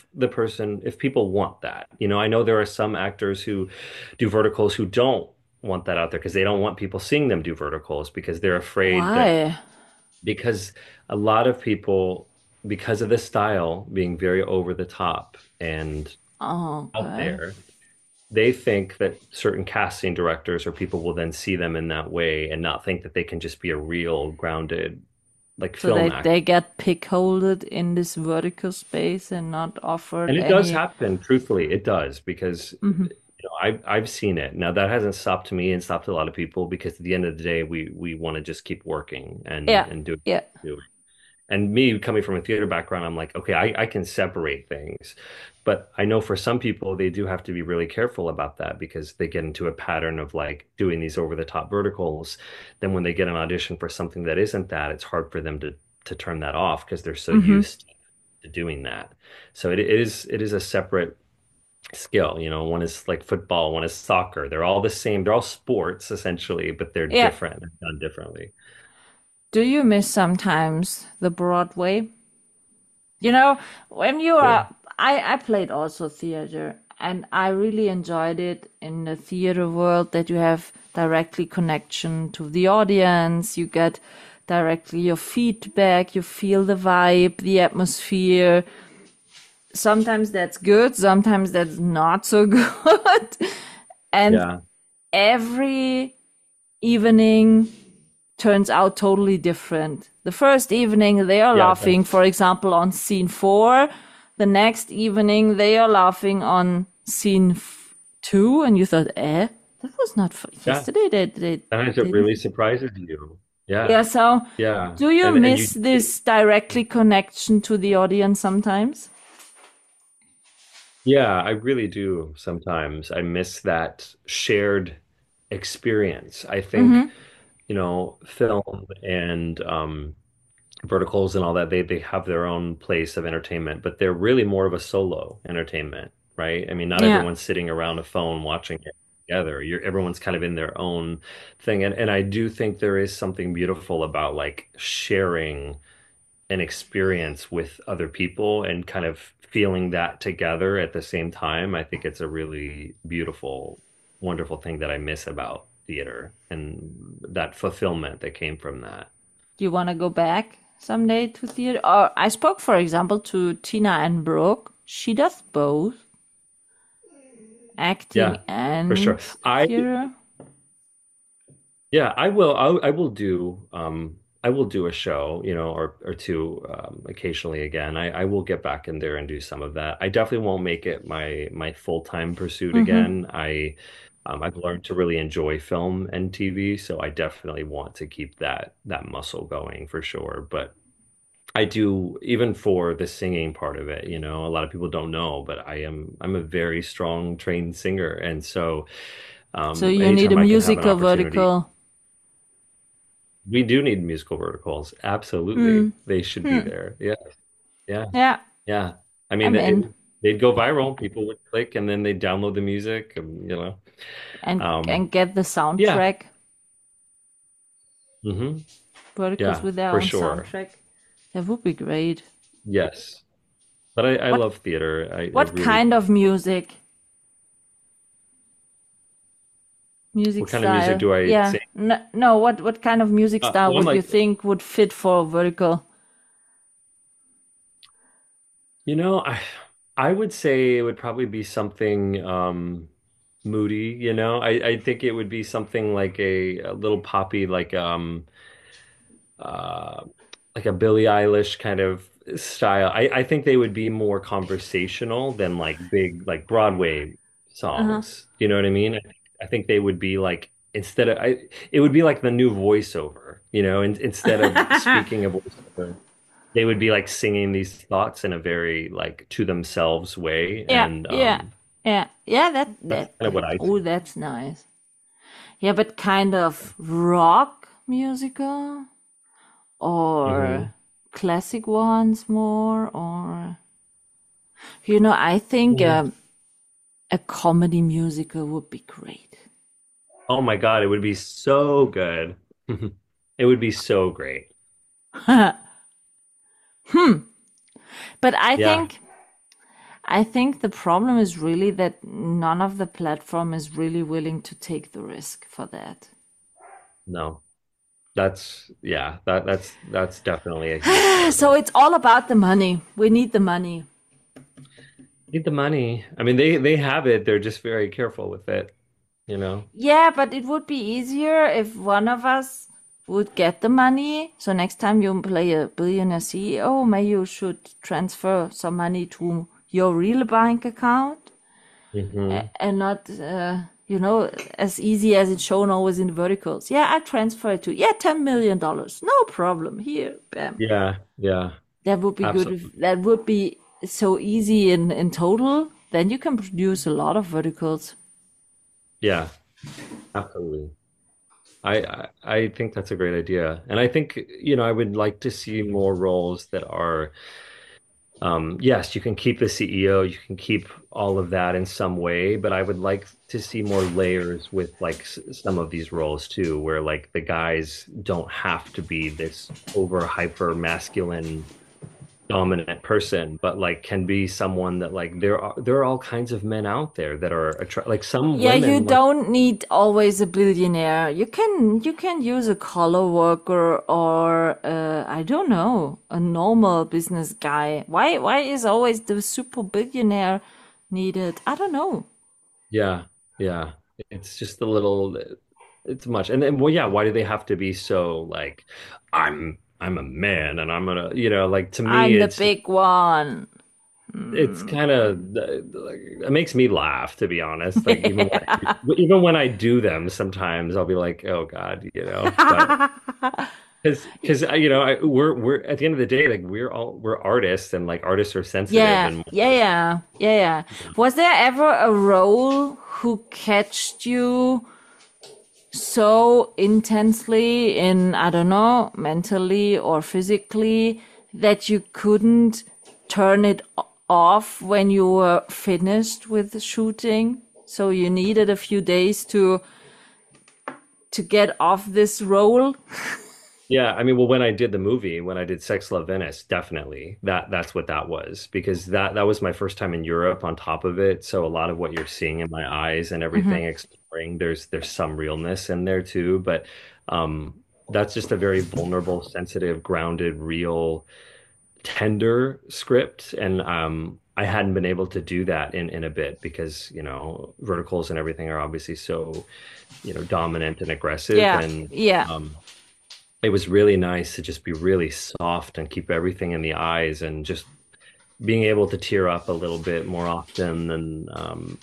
if people want that. I know there are some actors who do verticals who don't want that out there because they don't want people seeing them do verticals because they're afraid that Why? because a lot of people because of the style being very over the top and Oh, out okay. there, they think that certain casting directors or people will then see them in that way and not think that they can just be a real grounded like So film they actor. get pickholded in this vertical space and not offered And it does any. happen, truthfully, it does because Mhm. I've seen it. Now that hasn't stopped me and stopped a lot of people because at the end of the day, we want to just keep working and Yeah, and do yeah. do And me coming from a theater background, I'm like, okay, I can separate things. But I know for some people, they do have to be really careful about that because they get into a pattern of like doing these over the top verticals. Then when they get an audition for something that isn't that, it's hard for them to turn that off because they're so Hmm. used to doing that. So it is a separate skill. One is like football, one is soccer. They're all the same. They're all sports essentially, but they're Yeah. different. They're done differently. Do you miss sometimes the Broadway? You know, when you Sure. are, I played also theater, and I really enjoyed it in the theater world that you have directly connection to the audience. You get directly your feedback, you feel the vibe, the atmosphere. Sometimes that's good, sometimes that's not so good. And Yeah. every evening turns out totally different. The first evening they are Yeah, it laughing, does. for example, on scene four. The next evening they are laughing on scene two, and you thought, that was not Yeah. yesterday. They Sometimes it didn't. really surprises you. Yeah. Yeah. So, Yeah. do you And you miss this directly connection to the audience sometimes? yeah, I really do sometimes. I miss that shared experience. I think, Mm-hmm. film and verticals and all that, they have their own place of entertainment, but they're really more of a solo entertainment, right? I mean, not Yeah. everyone's sitting around a phone watching it together. Everyone's kind of in their own thing. And I do think there is something beautiful about like sharing an experience with other people and kind of feeling that together at the same time. I think it's a really beautiful, wonderful thing that I miss about theater and that fulfillment that came from that. Do you want to go back someday to theater? Or I spoke, for example, to Tina and Brooke. She does both acting Yeah, for sure. and I theater. Yeah, I will do a show, or two occasionally again. I will get back in there and do some of that. I definitely won't make it my full-time pursuit Mm-hmm. again. I've learned to really enjoy film and TV, so I definitely want to keep that muscle going for sure. But I do, even for the singing part of it, a lot of people don't know, but I'm a very strong trained singer, and so So you need a anytime I can have an musical opportunity, vertical. we do need musical verticals. Absolutely, Hmm. they should be Hmm. there. Yeah, yeah, Yeah, yeah. I mean, I'm in. they'd go viral. People would click, and then they'd download the music, And Um, get the yeah, soundtrack. hmm Verticals yeah, with their for own sure. soundtrack. That would be great. Yes, but I What love theater. I what really kind do. of music? Music What kind of music style? do I Yeah. sing? No, no, what kind of music style Well, I'm would you like, think would fit for a vertical? you know, I would say it would probably be something moody, I think it would be something like a little poppy, uh like a Billie Eilish kind of style. I think they would be more conversational than like big like Broadway Uh-huh. songs. You know what I mean? I think they would be like instead of it would be like the new voiceover, instead of speaking a voiceover, they would be like singing these thoughts in a very like to themselves way. Yeah, And yeah, yeah, yeah. that's kind of what I Oh, think. that's nice. Yeah, but kind of rock musical Hmm. or classic ones more, or I think a comedy musical would be great. Oh my God, it would be so good. It would be so great. But I Yeah, think I think the problem is really that none of the platform is really willing to take the risk for that. no. That's definitely a huge part of So it. it's all about the money. We need the money. Need the money. I mean, they have it. They're just very careful with it, you know. Yeah, but it would be easier if one of us would get the money. So next time you play a billionaire CEO, maybe you should transfer some money to your real bank account Hmm. and not, as easy as it's shown always in the verticals. Yeah, I transfer it to, yeah, $10 million. No problem. Here, bam. Yeah, yeah, That would be good. absolutely. That would be so easy in total. Then you can produce a lot of verticals. Yeah, absolutely. I think that's a great idea. And I think, I would like to see more roles that are yes, you can keep the CEO, you can keep all of that in some way, but I would like to see more layers with like some of these roles too, where like the guys don't have to be this over hyper masculine dominant person, but like can be someone that like there are all kinds of men out there that are like some Yeah, you women like don't need always a billionaire. You can use a color worker or I don't know, a normal business guy. Why is always the super billionaire needed? I don't know. yeah, yeah. It's just a little it's much. And then well yeah, why do they have to be so like I'm a man and I'm gonna, like to me I'm the big one. it's kind of like, it makes me laugh to be honest. Like even when I do them sometimes I'll be like, "Oh God," but because we're at the end of the day like we're artists and like artists are sensitive Yeah, and yeah, yeah, yeah, yeah. Was there ever a role who catched you so intensely in, I don't know, mentally or physically that you couldn't turn it off when you were finished with the shooting? So you needed a few days to get off this role? yeah, I mean, well, when I did the movie, when I did Sex Love Venice, definitely that's what that was because that was my first time in Europe on top of it. So a lot of what you're seeing in my eyes and everything exploring, there's some realness in there too, but um that's just a very vulnerable, sensitive, grounded, real, tender script. And I hadn't been able to do that in a bit because, verticals and everything are obviously so, dominant and aggressive Yeah, and yeah. um it was really nice to just be really soft and keep everything in the eyes and just being able to tear up a little bit more often than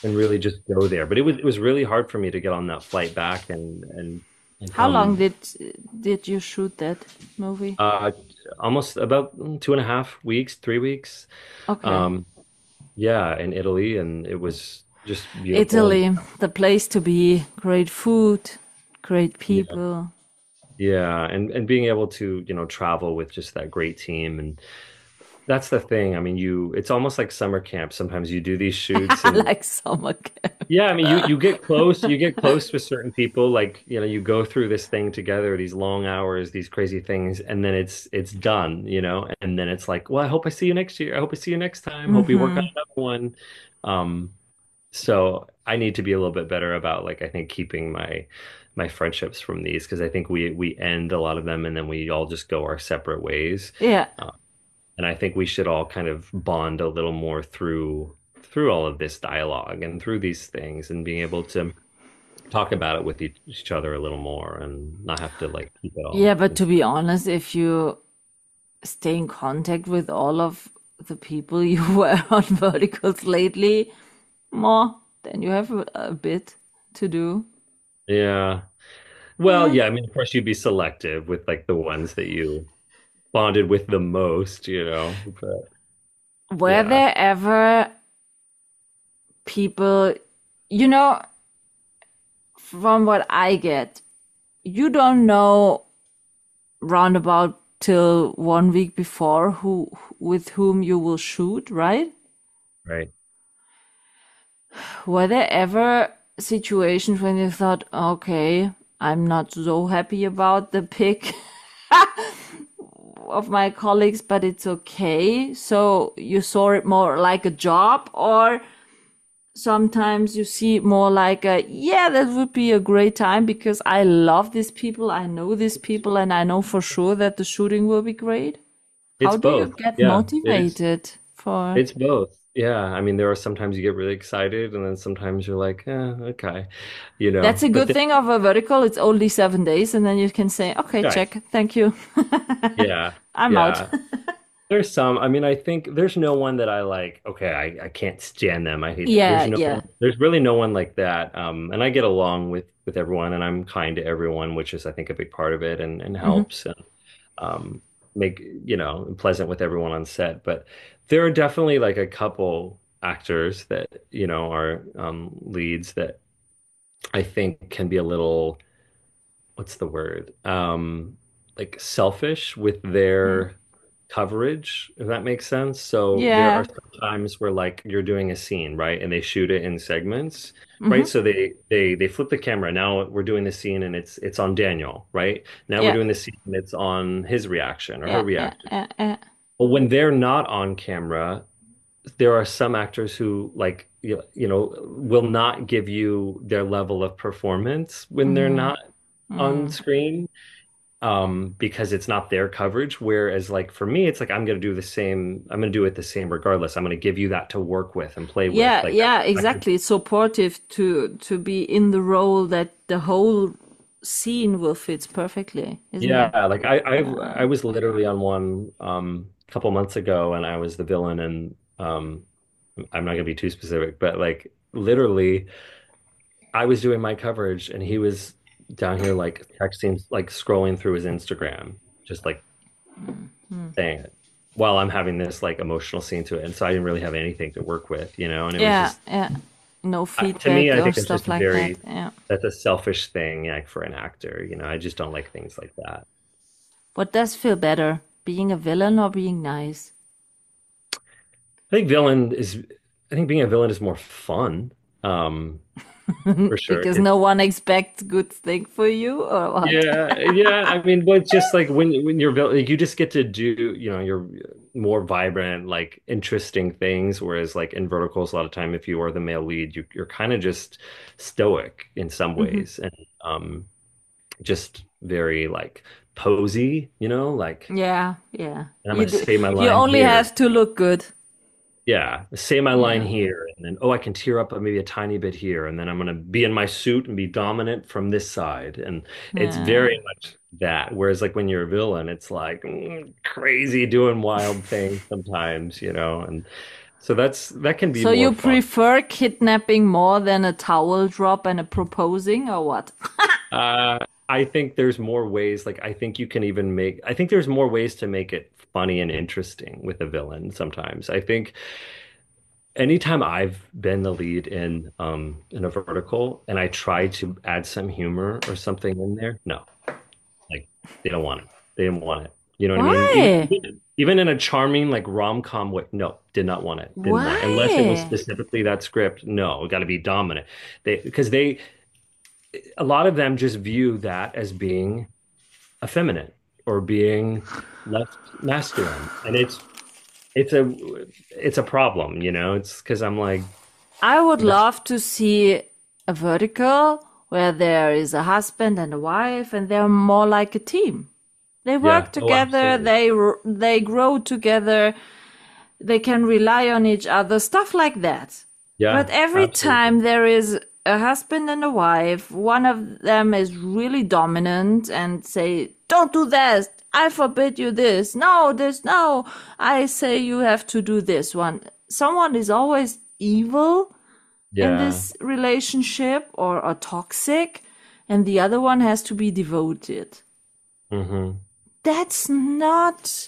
and really just go there. But it was really hard for me to get on that flight back and How long come did you shoot that movie? uh almost about 2.5 weeks, 3 weeks. Okay. Um yeah, in Italy, and it was just beautiful. And Italy, the place to be. Great food, great yeah, people. yeah, and being able to, travel with just that great team. And that's the thing. I mean, it's almost like summer camp. Sometimes you do these shoots, I and like summer camp. yeah, I mean, you get close with certain people, like, you go through this thing together, these long hours, these crazy things, and then it's done, and then it's like, well, I hope I see you next year. I hope I see you next time. Hope we work on Hmm. another one. Um, so I need to be a little bit better about, like, I think keeping my friendships from these, because I think we end a lot of them and then we all just go our separate ways. Yeah. Uh, and I think we should all kind of bond a little more through all of this dialogue and through these things, and being able to talk about it with each other a little more, and not have to, like, keep it Yeah, all. but to be honest, if you stay in contact with all of the people you were on verticals lately, more, then you have a bit to do. Yeah. Well, Yeah. yeah, I mean, of course you'd be selective with, like, the ones that you bonded with the most. But Were yeah. there ever people, you know, from what I get, you don't know roundabout till 1 week before who with whom you will shoot, right? Right. Were there ever situations when you thought, okay, I'm not so happy about the pick of my colleagues, but it's okay? So you saw it more like a job, or sometimes you see it more like a, yeah, that would be a great time because I love these people, I know these people, and I know for sure that the shooting will be great? How It's do you both. get Yeah, it is. motivated for? It's both. Yeah. I mean, there are sometimes you get really excited, and then sometimes you're like, okay, That's a but good then, thing of a vertical. It's only 7 days, and then you can say, okay, right. check. Thank you. Yeah. I'm out. Yeah. There's some, I mean, I think there's no one that I like, okay, I can't stand them. I hate them. Yeah, yeah. There's really no one like that. And I get along with everyone, and I'm kind to everyone, which is, I think, a big part of it, and Hmm. helps, and make, pleasant with everyone on set. But there are definitely, like, a couple actors that, are leads that I think can be a little, what's the word? Like, selfish with their coverage, if that makes sense. So there are Yeah. some times where, like, you're doing a scene, right? And they shoot it in segments, right? Hmm. So they flip the camera. Now we're doing the scene and it's on Daniel, right? Now we're Yeah. doing the scene and it's on his reaction or her Yeah. Yeah. reaction. Yeah. Yeah. But when they're not on camera, there are some actors who, like, will not give you their level of performance when they're Hmm. not on Hmm. screen, because it's not their coverage. Whereas, like, for me, it's like, I'm going to do the same. I'm going to do it the same regardless. I'm going to give you that to work with and play with. Yeah. Like, Yeah. I can, Exactly. It's supportive to be in the role that the whole scene will fit perfectly, isn't it? yeah, like, I was literally on one a couple months ago, and I was the villain, and I'm not going to be too specific, but, like, literally, I was doing my coverage, and he was down here, like, texting, like, scrolling through his Instagram, just, like, saying it while I'm having this, like, emotional scene to it. And so I didn't really have anything to work with. And it was Yeah. just, Yeah. No to me, feedback I or think that's just stuff like that. Yeah. that's a selfish thing, like, for an actor. I just don't like things like that. What does feel better, being a villain or being nice? I think villain is, I think being a villain is more fun. For sure. Because no one expects good thing for you, or what? Yeah, yeah. I mean, but just like when you're like, you just get to do, your more vibrant, like, interesting things. Whereas, like, in verticals, a lot of time, if you are the male lead, you're kind of just stoic in some Hmm. ways, and just very, like, posy, like, Yeah, yeah. and I'm gonna say my You line only here. have to look good. Yeah, say my line Yeah, here, and then, oh, I can tear up maybe a tiny bit here, and then I'm gonna be in my suit and be dominant from this side, and it's yeah, very much that. Whereas, like, when you're a villain, it's like, crazy, doing wild things sometimes, and So that can be So more you fun. prefer kidnapping more than a towel drop and a proposing, or what? I think there's more ways. Like I think you can even make. I think there's more ways to make it funny and interesting with a villain. Sometimes I think anytime I've been the lead in a vertical and I try to add some humor or something in there, no, like they don't want it. They didn't want it. You know what I mean? Why? Even in a charming like rom-com way, no, did not want it. Did not. Unless it was Why? specifically that script. No, it got to be dominant. Because they a lot of them just view that as being effeminate or being less masculine, and it's a it's a problem, you know. It's because I'm like, I would that's love to see a vertical where there is a husband and a wife, and they're more like a team. They yeah, work oh, together, absolutely, they grow together, they can rely on each other, stuff like that. yeah, But every absolutely, time there is a husband and a wife, one of them is really dominant and say, "Don't do that. I forbid you this. No, this, no. I say you have to do this one." Someone is always evil in yeah, this relationship or toxic, and the other one has to be devoted. hmm That's not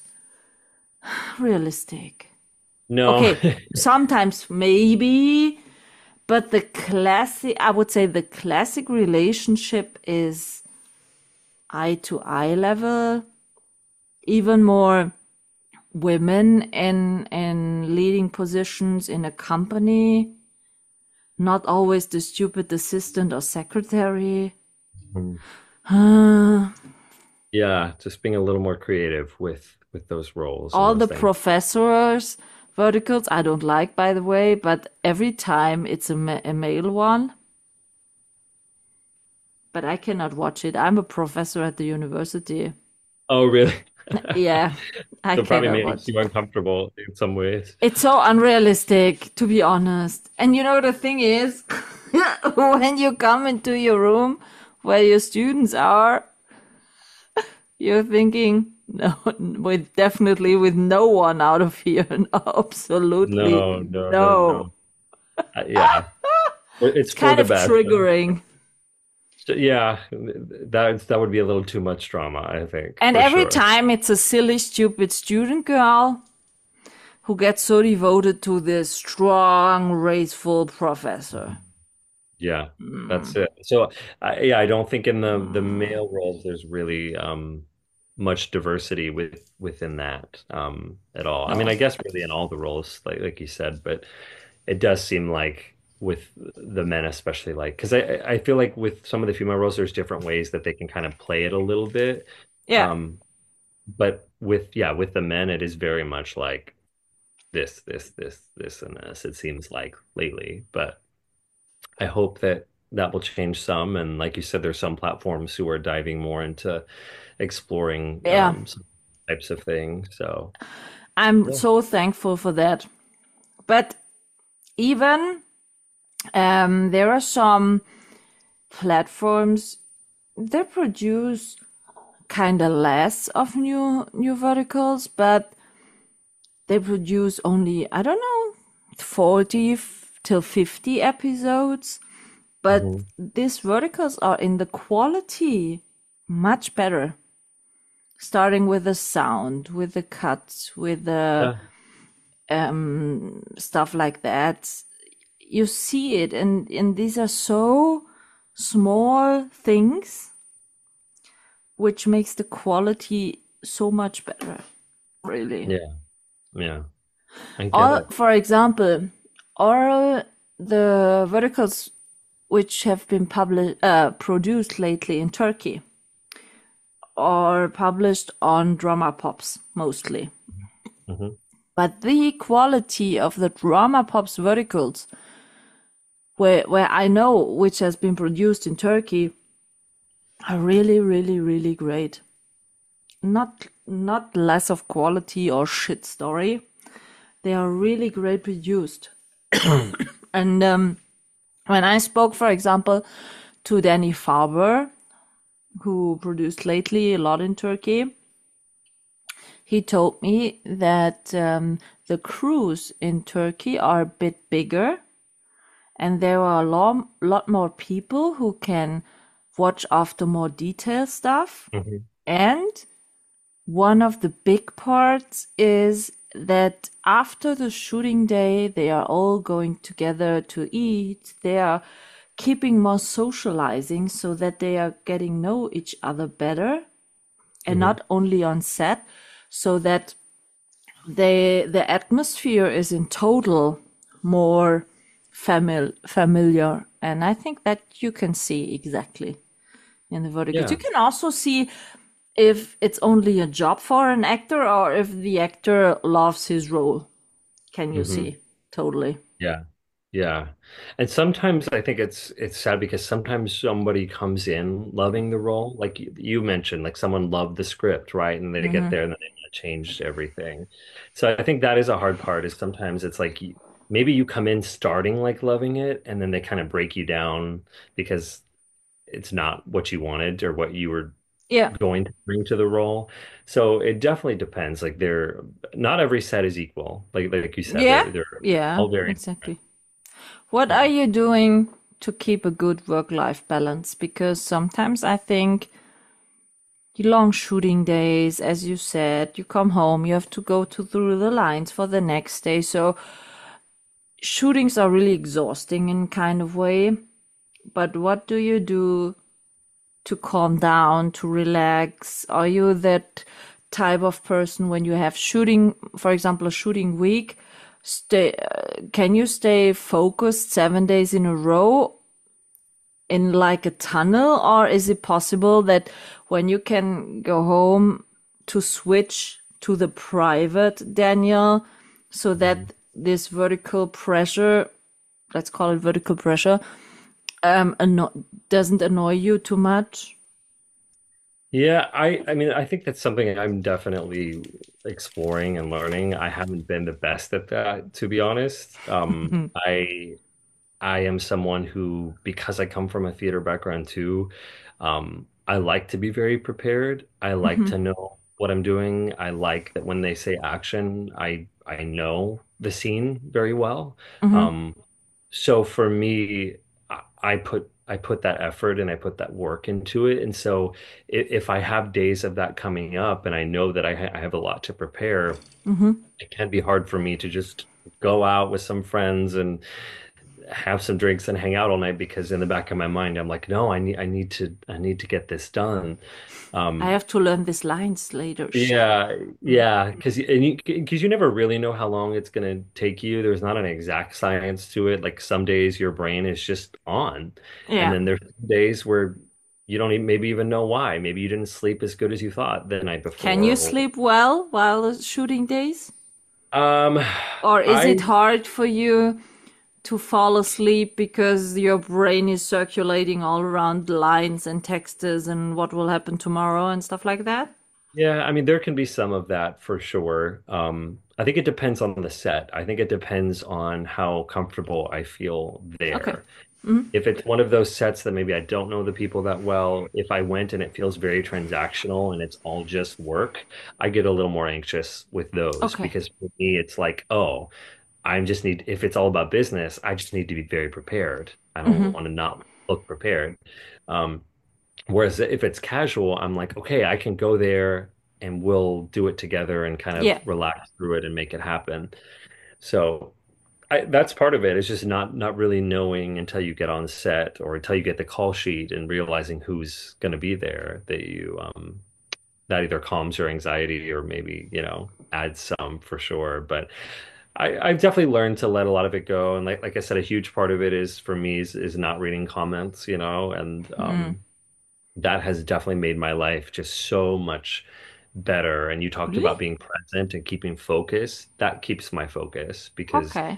realistic. no, Okay, sometimes maybe, but I would say the classic relationship is eye to eye level, even more women in leading positions in a company, not always the stupid assistant or secretary. Mhm. Uh, yeah, just being a little more creative with those roles and all those the things. professors verticals I don't like, by the way, but every time it's a male one. But I cannot watch it. I'm a professor at the university. Oh, really? Yeah, I So probably cannot makes watch. you uncomfortable in some ways. It's so unrealistic, to be honest. And you know, the thing is, when you come into your room where your students are, you're thinking, no, definitely with no one out of here. No, absolutely No, no, no, no. no. Yeah, it's It's for kind the of best. triggering. So, yeah, that would be a little too much drama, I think, And for every sure. time it's a silly, stupid student girl who gets so devoted to this strong, raceful professor. Yeah, that's Mm, it. So, yeah, I don't think in the mm. male roles there's really much diversity within that at all. I mean, I No. guess really in all the roles, like you said, but it does seem like with the men especially, like because I feel like with some of the female roles, there's different ways that they can kind of play it a little bit. Yeah. Um, but with the men, it is very much like this, and this. It seems like lately, but I hope that that will change some. And like you said, there's some platforms who are diving more into exploring Yeah. some types of things. So I'm yeah. so thankful for that. But even there are some platforms that produce kind of less of new verticals, but they produce only, I don't know, 40 till 50 episodes. But Mhm. these verticals are in the quality much better. Starting with the sound, with the cuts, with the Yeah. stuff like that. You see it, and these are so small things, which makes the quality so much better. Really. Yeah. Yeah. I get All, it. for example, all the verticals which have been produced lately in Turkey are published on Drama Pops mostly. Hmm. But the quality of the Drama Pops verticals, where I know which has been produced in Turkey, are really, really, really great. Not less of quality or shit story. They are really great produced. And when I spoke, for example, to Danny Farber, who produced lately a lot in Turkey, He told me that the crews in Turkey are a bit bigger and there are lot more people who can watch after more detailed stuff. Hmm. And one of the big parts is that after the shooting day, they are all going together to eat. They are keeping more socializing so that they are getting know each other better and Hmm. not only on set, so that the atmosphere is in total more familiar. And I think that you can see exactly in the verticals. You Yeah. can also see if it's only a job for an actor or if the actor loves his role. Can you Hmm. see? Totally. Yeah. Yeah. And sometimes I think it's sad because sometimes somebody comes in loving the role, like you mentioned, like someone loved the script, right? And they get Hmm. there and then they want to change everything. So I think that is a hard part is sometimes it's like maybe you come in starting like loving it and then they kind of break you down because it's not what you wanted or what you were Yeah. going to bring to the role. So it definitely depends. Like they're not every set is equal. Like you said, Yeah. they're Yeah, all very different. exactly. What are Yeah. you doing to keep a good work-life balance? Because sometimes I think long shooting days, as you said, you come home, you have to go through the lines for the next day. So shootings are really exhausting in kind of way. But what do you do to calm down, to relax? Are you that type of person when you have shooting, for example, a shooting week? Can you stay focused 7 days in a row in like a tunnel, or is it possible that when you can go home to switch to the private Daniel so Mhm. that this vertical pressure, let's call it vertical pressure, doesn't annoy you too much? Yeah, I mean I think that's something I'm definitely exploring and learning. I haven't been the best at that, to be honest. I am someone who, because I come from a theater background too, I like to be very prepared. I like to Hmm. know what I'm doing. I like that when they say action, I know the scene very well. Hmm. Um, so for me, I put that effort and I put that work into it. And so if I have days of that coming up and I know that I have a lot to prepare, Hmm. it can be hard for me to just go out with some friends and have some drinks and hang out all night because in the back of my mind I'm like, no, I need to get this done. I Um, have to learn these lines later. Shit. yeah, yeah, because you never really know how long it's gonna take you. There's not an exact science to it. Like some days your brain is just on, and Yeah. then there's days where you don't even, maybe even know why. Maybe you didn't sleep as good as you thought the night Can before. you Or, sleep well while the shooting days? um, Or is I it hard for you to fall asleep because your brain is circulating all around lines and texts and what will happen tomorrow and stuff like that? Yeah, I mean, there can be some of that for sure. I think it depends on the set. I think it depends on how comfortable I feel Okay. there. Hmm. If it's one of those sets that maybe I don't know the people that well, if I went and it feels very transactional and it's all just work, I get a little more anxious with those Okay. because for me, it's like, oh, I just need, if it's all about business, I just need to be very prepared. I don't Hmm. want to not look prepared. Um, Whereas if it's casual, I'm like, okay, I can go there and we'll do it together and kind of Yeah. relax through it and make it happen. So that's part of it. It's just not really knowing until you get on set or until you get the call sheet and realizing who's going to be there that you that either calms your anxiety or maybe, adds some for sure. But I've definitely learned to let a lot of it go. And like I said, a huge part of it is for me is not reading comments, and Mm. that has definitely made my life just so much better. And you talked Really? about being present and keeping focus. That keeps my focus because Okay.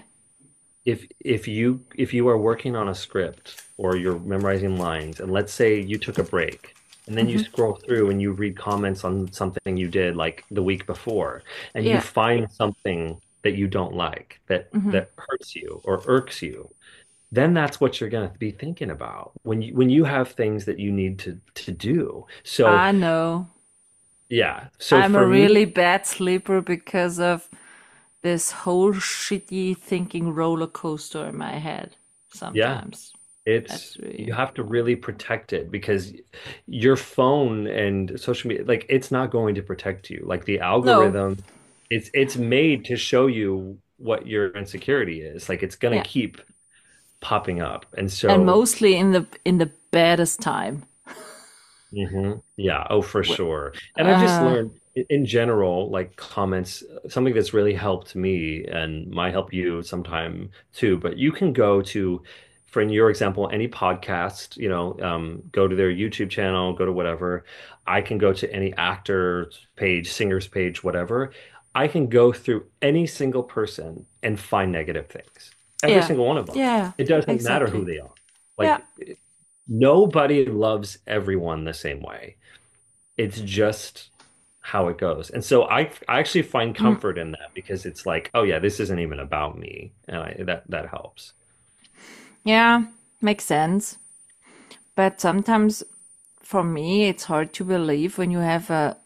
if you are working on a script or you're memorizing lines, and let's say you took a break, and then you Hmm. scroll through and you read comments on something you did like the week before, and you Yeah. find something that you don't like that Hmm. that hurts you or irks you, then that's what you're going to be thinking about when you have things that you need to do. So I know. Yeah. So I'm a for me, really bad sleeper because of this whole shitty thinking roller coaster in my head yeah, sometimes. That's it's you really, have to really protect it because your phone and social media, like it's not going to protect you. Like the no, algorithm, it's made to show you what your insecurity is. Like it's gonna yeah. keep popping up. And And so mostly in the baddest time. Yeah, oh, for Wh- sure. And I've just Uh, learned in general, like comments, something that's really helped me and might help you sometime too. But you can go to, for in your example, any podcast, go to their YouTube channel, go to whatever. I can go to any actor's page, singer's page, whatever. I can go through any single person and find negative things. Every yeah, single one of them. yeah, It doesn't matter who exactly. they are. Yeah. Like, nobody loves everyone the same way. It's just how it goes. And so I actually find Mm. comfort in that because it's like, oh yeah, this isn't even about me. And that helps. Yeah, makes sense. But sometimes for me, it's hard to believe when you have a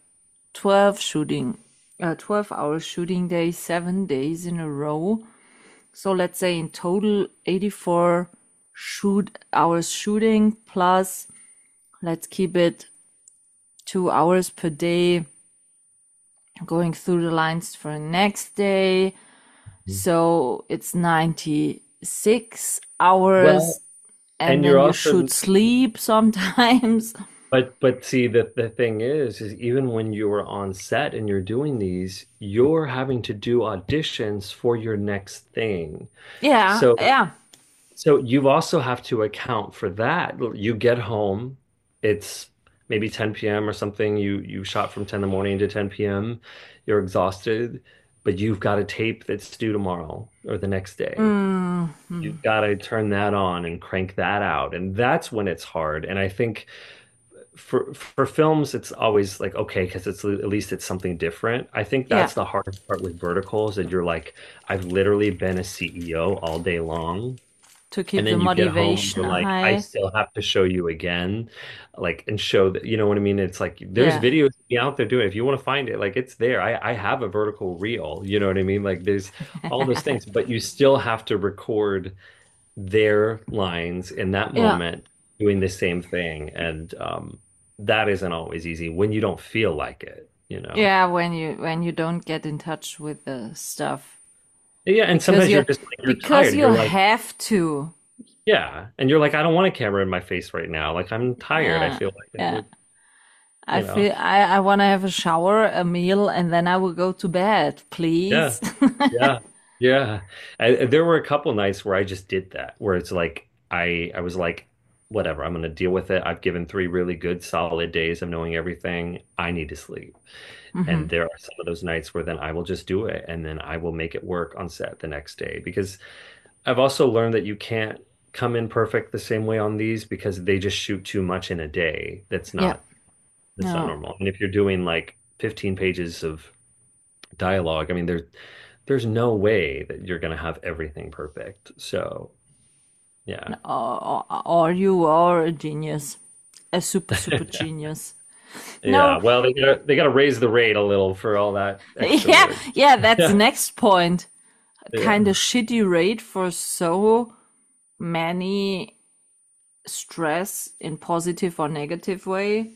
12-hour shooting day, 7 days in a row. So let's say in total 84 shoot hours shooting plus let's keep it 2 hours per day going through the lines for the next day. So it's 96 hours Well, and and you're then you also should sleep sometimes. but see the thing is even when you're on set and you're doing these, you're having to do auditions for your next thing. Yeah, So yeah. So you also have to account for that. You get home, it's maybe 10 p.m. or something. You shot from 10 in the morning to 10 p.m. You're exhausted, but you've got a tape that's due tomorrow or the next day. Mm, You've got to turn that on and crank that out. And that's when it's hard. And I think for films, it's always like, okay, because it's at least it's something different. I think yeah, that's the hardest part with verticals, that you're like, I've literally been a CEO all day long. to And keep the then you get home and motivation you're like, I high. still have to show you again, like, and show that, you know what I mean? It's like there's Yeah. videos of me out there doing it. If you want to find it, like it's there. I have a vertical reel, you know what I mean? Like there's all those things, but you still have to record their lines in that Yeah. moment doing the same thing. And that isn't always easy when you don't feel like it, you know? Yeah, when you don't get in touch with the stuff Yeah, and because sometimes you're you just like you're because tired. you You're like, have to. yeah, and you're like, I don't want a camera in my face right now. Like I'm tired. I Yeah. feel like it Yeah. would, I you know. feel I want to have a shower, a meal, and then I will go to bed, Yeah, please. yeah, yeah. There were a couple nights where I just did that, where it's like I was like, whatever, I'm gonna deal with it. I've given 3 really good solid days of knowing everything. I need to sleep. And Hmm. there are some of those nights where then I will just do it, and then I will make it work on set the next day because I've also learned that you can't come in perfect the same way on these because they just shoot too much in a day. Yeah. That's not No. normal. And if you're doing like 15 pages of dialogue, I mean, there's no way that you're going to have everything perfect. So, yeah. Or you are a genius, a super genius. Yeah, No. well, they gotta raise the rate a little for all that extra Yeah. work. Yeah. That's the Yeah. next point. Kind Yeah. of shitty rate for so many stress in positive or negative way.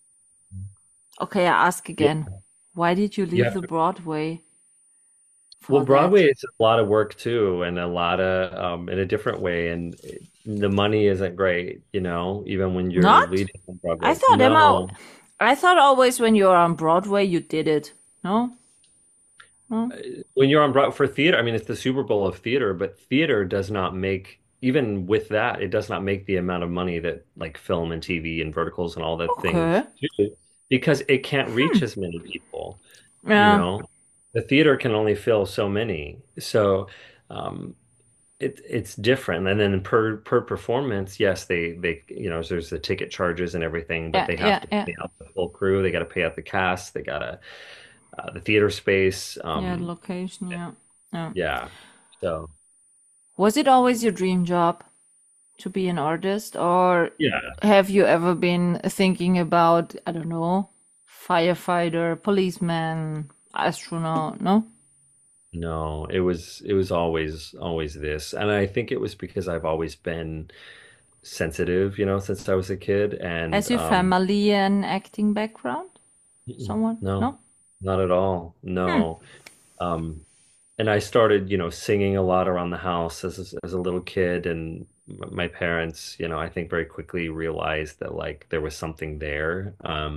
Okay, I ask Yeah. again. Why did you You leave have the to, Broadway well, for Broadway that? is a lot of work too, and a lot of in a different way, and the money isn't great, even when you're Not? leading on I Broadway. thought Emma, No. I thought always when you're on Broadway you did it. No? No? When you're on Broadway for theater, I mean, it's the Super Bowl of theater, but theater does not make, even with that, it does not make the amount of money that like film and TV and verticals and all that things Okay. do because it can't reach as many people, you Yeah. know. The theater can only fill so many. So um, it's different. And then per performance, yes, there's the ticket charges and everything, but Yeah, they have yeah, to yeah. pay out the full crew, they got to pay out the cast, they got to the theater space. Yeah, location, yeah. Yeah. Yeah. So Was it always your dream job to be an artist, or yeah. have you ever been thinking about, I don't know, firefighter, policeman, astronaut, no? No, it was always this. And I think it was because I've always been sensitive, since I was a kid. And Has your family an acting background? mm-mm, Someone? no, No? not at all. Hmm. No. Um, and I started, singing a lot around the house as a little kid, and my parents, I think very quickly realized that like there was something there.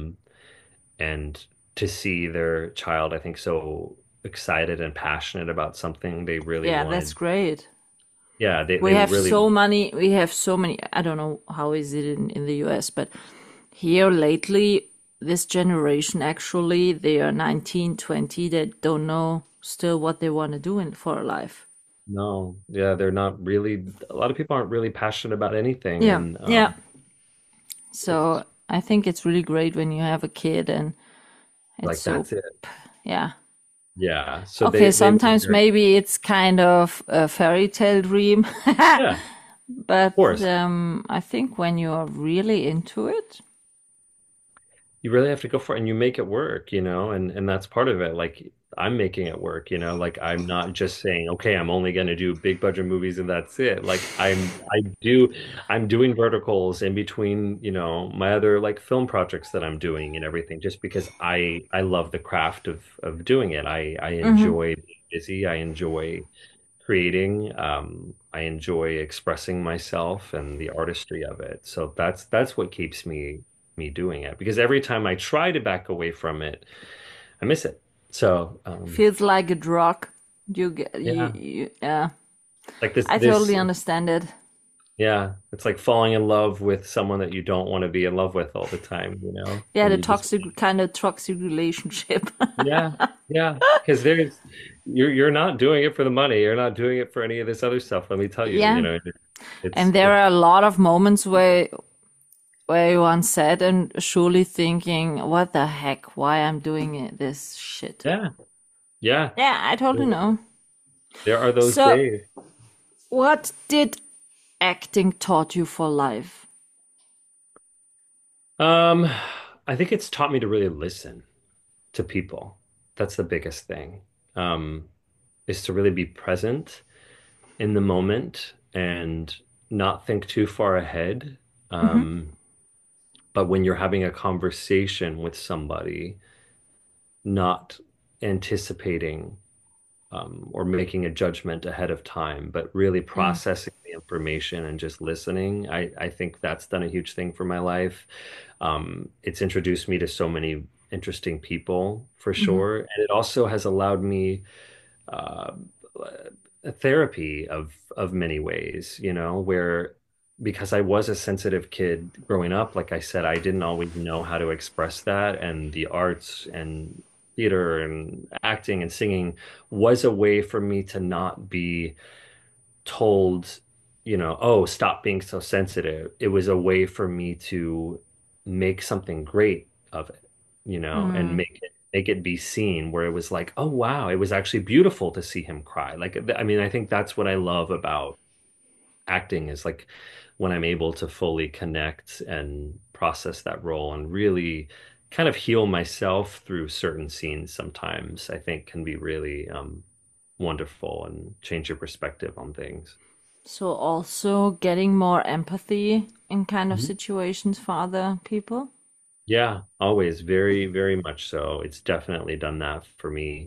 And to see their child, I think, so excited and passionate about something they really Yeah, that's wanted. great. Yeah, they We they have really. so many, I don't know how is it in the US, but here lately, this generation actually, they are 19, 20, they don't know still what they want to do in for a life. No, yeah, they're not really. A lot of people aren't really passionate about anything, Yeah, and yeah. it's So I think it's really great when you have a kid and it's like so, that's it. yeah. Yeah, so Okay, they were sometimes very, maybe it's kind of a fairy tale dream, yeah, of but course. I think when you're really into it, You really have to go for it and you make it work, and that's part of it. Like I'm making it work, like I'm not just saying, okay, I'm only going to do big budget movies and that's it. Like I'm doing verticals in between, my other like film projects that I'm doing and everything, just because I love the craft of doing it. I hmm. enjoy being busy. I enjoy creating. I enjoy expressing myself and the artistry of it. So that's what keeps me doing it. Because every time I try to back away from it, I miss it. So Feels like a drug. You get yeah, yeah. like this I totally this understand it. yeah, it's like falling in love with someone that you don't want to be in love with all the time, Yeah, and the you just toxic kind of toxic relationship. yeah, yeah, because you're not doing it for the money. You're not doing it for any of this other stuff. Let me tell you, Yeah. And there it's are a lot of moments where you unset and surely thinking, what the heck, why I'm doing this shit. yeah, yeah. Yeah, I totally know. There are those So, days. what did acting taught you for life? Um, I think it's taught me to really listen to people. That's the biggest thing. Um, is to really be present in the moment and not think too far ahead. Hmm. But when you're having a conversation with somebody, not anticipating or making a judgment ahead of time, but really Mm. processing the information and just listening. I think that's done a huge thing for my life. It's introduced me to so many interesting people for Hmm. sure. And it also has allowed me uh, a therapy of many ways, where because I was a sensitive kid growing up, like I said, I didn't always know how to express that, and the arts and theater and acting and singing was a way for me to not be told, oh, stop being so sensitive. It was a way for me to make something great of it, and Mm. make it be seen where it was like, oh wow, it was actually beautiful to see him cry. Like I mean, I think that's what I love about acting is like when I'm able to fully connect and process that role and really kind of heal myself through certain scenes sometimes, I think can be really wonderful and change your perspective on things. So, also getting more empathy in kind of Mhm. situations for other people. Yeah, always, very, very much so. It's definitely done that for me.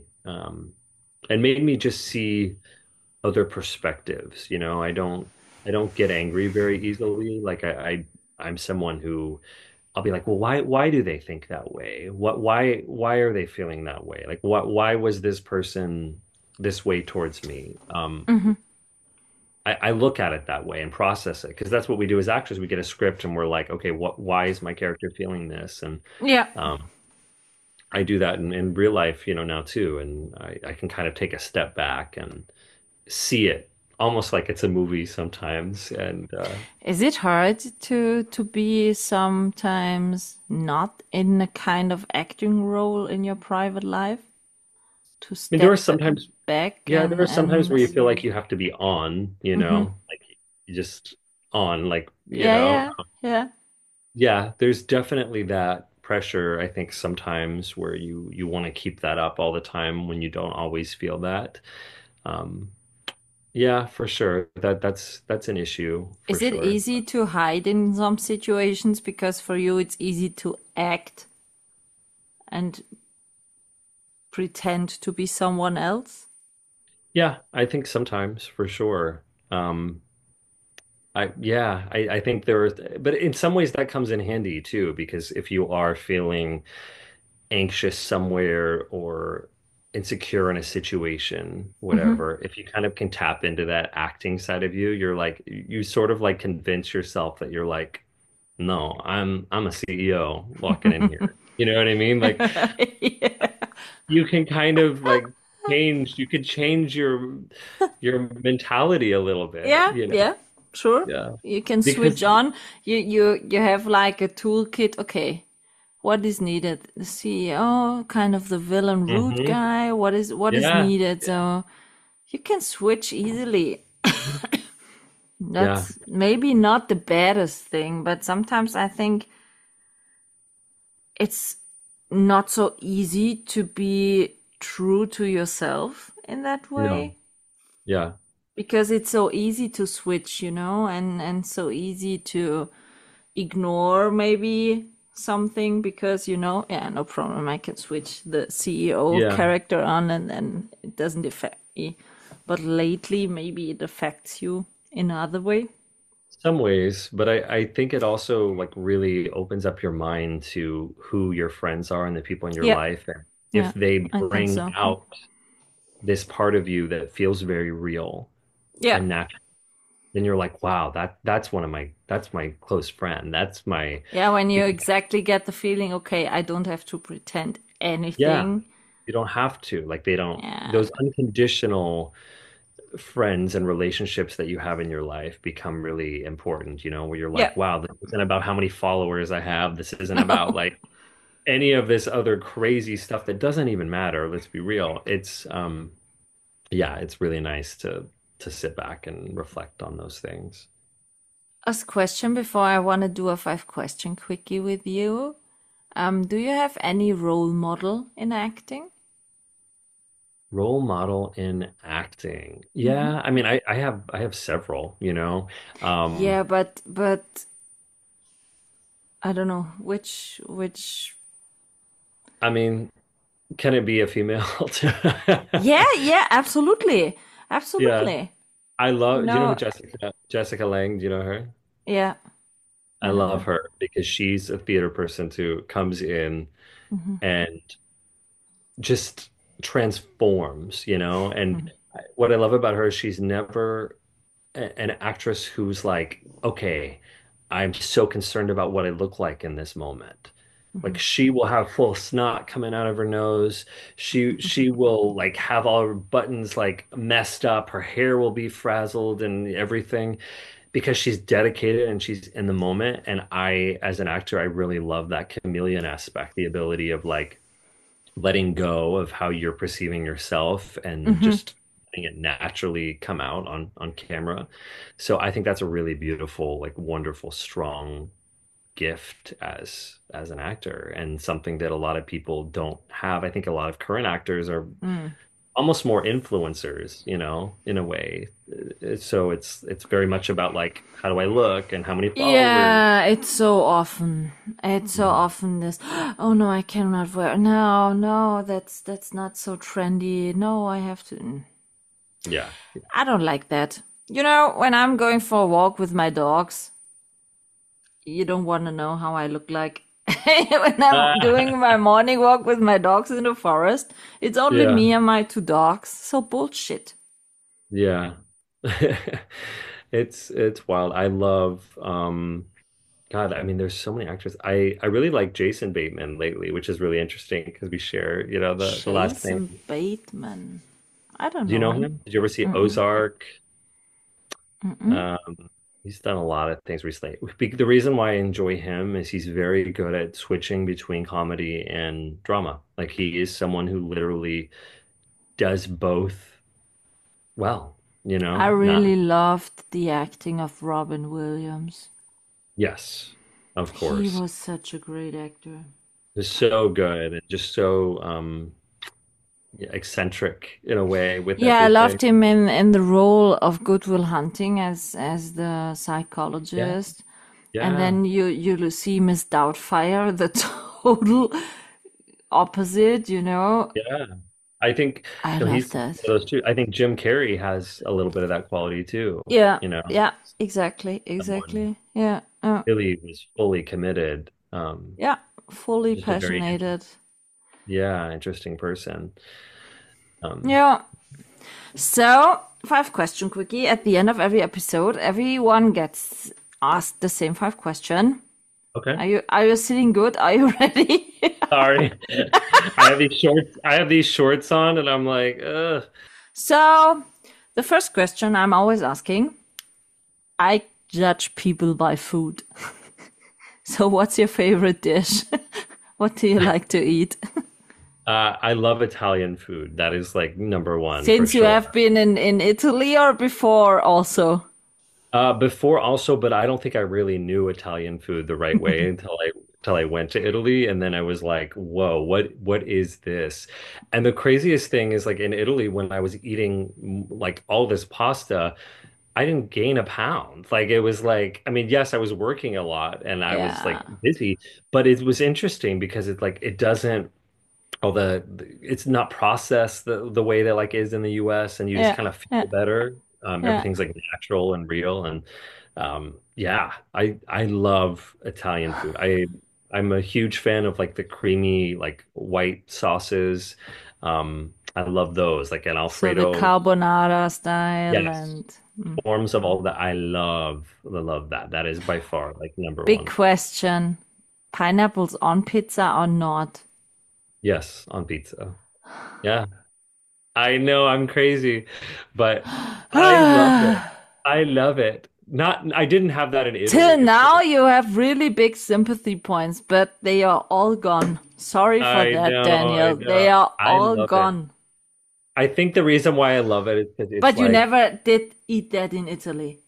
And made me just see other perspectives. I don't get angry very easily. Like I'm someone who I'll be like, well, why do they think that way? Why are they feeling that way? Like why was this person this way towards me? Hmm. I look at it that way and process it because that's what we do as actors. We get a script and we're like, okay, why is my character feeling this? And Yeah. um, I do that in real life, now too. And I can kind of take a step back and see it almost like it's a movie sometimes. And Is it hard to be sometimes not in a kind of acting role in your private life? To mean, there are step sometimes, back yeah, there are sometimes and where you feel like you have to be on, hmm. like you just on, like, Yeah, yeah, yeah. yeah, there's definitely that pressure, I think sometimes where you want to keep that up all the time when you don't always feel that. Um, yeah, for sure. That's an issue for Is it sure. easy to hide in some situations because for you it's easy to act and pretend to be someone else? Yeah, I think sometimes for sure. I think there are, but in some ways that comes in handy too, because if you are feeling anxious somewhere or insecure in a situation, Hmm. whatever, if you kind of can tap into that acting side of you, you're like you sort of like convince yourself that you're like, no, I'm a CEO walking in here. You know what I mean? Like Yeah. you can kind of like you could change your mentality a little bit, Yeah, you know? yeah, sure. Yeah. You can switch Because on. You have like a toolkit. Okay, what is needed? The CEO, kind of the villain rude hmm guy. What is yeah, needed? So you can switch easily. yeah, That's maybe not the baddest thing, but sometimes I think it's not so easy to be true to yourself in that no, way yeah, because it's so easy to switch, and so easy to ignore maybe something because yeah, no problem, I can switch the CEO yeah. character on and then it doesn't affect me. But lately maybe it affects you in another way. Some ways, but I think it also like really opens up your mind to who your friends are and the people in your Yeah, life. And yeah, if they I think bring so. out this part of you that feels very real Yeah, and natural, then you're like, wow, that's my close friend. That's my yeah, when you exactly get the feeling, okay, I don't have to pretend yeah. anything. You don't have to. Like they don't Yeah, those unconditional friends and relationships that you have in your life become really important, where you're yeah. like, wow, this isn't about how many followers I have. This isn't about like any of this other crazy stuff that doesn't even matter. Let's be real. Yeah, it's really nice to sit back and reflect on those things. Ask a question before I want to do a 5 question quickie with you. Do you have any role model in acting? Role model in acting. Hmm. Yeah, I mean, I have several, Yeah, Um, but I don't know which. I mean, can it be a female too? Yeah, yeah, absolutely, Yeah. absolutely. I You love, do you know who know, Jessica Lange, do you know her? yeah, I I know love her. her because she's a theater person too, comes in Hmm. and just transforms, and what I love about her is she's never an actress who's like, okay, I'm so concerned about what I look like in this moment. Hmm. Like she will have full snot coming out of her nose. She will like have all her buttons like messed up. Her hair will be frazzled and everything because she's dedicated and she's in the moment. And I, as an actor, I really love that chameleon aspect, the ability of like letting go of how you're perceiving yourself and Hmm. just letting it naturally come out on camera. So I think that's a really beautiful, like wonderful, strong gift as an actor and something that a lot of people don't have. I think a lot of current actors are Mm. almost more influencers, in a way. So it's very much about like how do I look and how many followers. Yeah, it's so often this. Oh no, I cannot wear. No, no, that's not so trendy. No, I have to. Yeah. I don't like that. When I'm going for a walk with my dogs, you don't want to know how I look like. When I'm doing my morning walk with my dogs in the forest, it's only Yeah. me and my 2 dogs. So bullshit. Yeah. It's wild. I love God, I mean there's so many actors. I really like Jason Bateman lately, which is really interesting because we share, the last name. Jason Bateman. I don't Do you know know him. him? Did you ever see Mm-mm, Ozark? mm-mm. He's done a lot of things recently. The reason why I enjoy him is he's very good at switching between comedy and drama. Like he is someone who literally does both well, I Not really loved the acting of Robin Williams. yes, of He course. was such a great actor. Is so good and just so eccentric in a way with Yeah, I everything. loved him in the role of Good Will Hunting as the Yeah, psychologist. And yeah, then you see Miss Doubtfire, the total opposite, you know. yeah. I think I love he's one that. of those two. I think Jim Carrey has a little bit of that quality too. Yeah, You know, yeah, exactly, someone exactly. Yeah, really was fully committed. yeah, fully Just a very passionated. yeah, interesting person. Um, Yeah. So, five question quickie. At the end of every episode, everyone gets asked the same five question. okay. Are you sitting good? Are you ready? Sorry. I have these shorts on and I'm like, ugh. So, the first question I'm always asking, I judge people by food. So, what's your favorite dish? What do you like to eat? I love Italian food. That is like number one for Since you have sure. been in Italy or before also? Before also, but I don't think I really knew Italian food the right way until I went to Italy, and then I was like, "Whoa, what is this?" And the craziest thing is, like in Italy, when I was eating like all this pasta, I didn't gain a pound. Like it was like, I mean, yes, I was working a lot and I was like Yeah, busy, but it was interesting because it doesn't all it's not processed the way that like is in the US and you just yeah, kind of yeah, feel better. yeah. Everything's like natural and real and yeah, I love Italian food. I'm a huge fan of like the creamy like white sauces. I love those like an So the Alfredo. carbonara style Yes, and forms of all that. I love that. That is by far like number big one. question. Pineapples on pizza or not? Yes, on pizza. Yeah. I know I'm crazy, but I love it. I love it. Not, I didn't have that in Till Italy, of now, course. you have really big sympathy points, but they are all gone. Sorry for that, I Daniel. They know. are I all love it. gone. I think the reason why I love it is because it's But you like, never did eat that in Italy.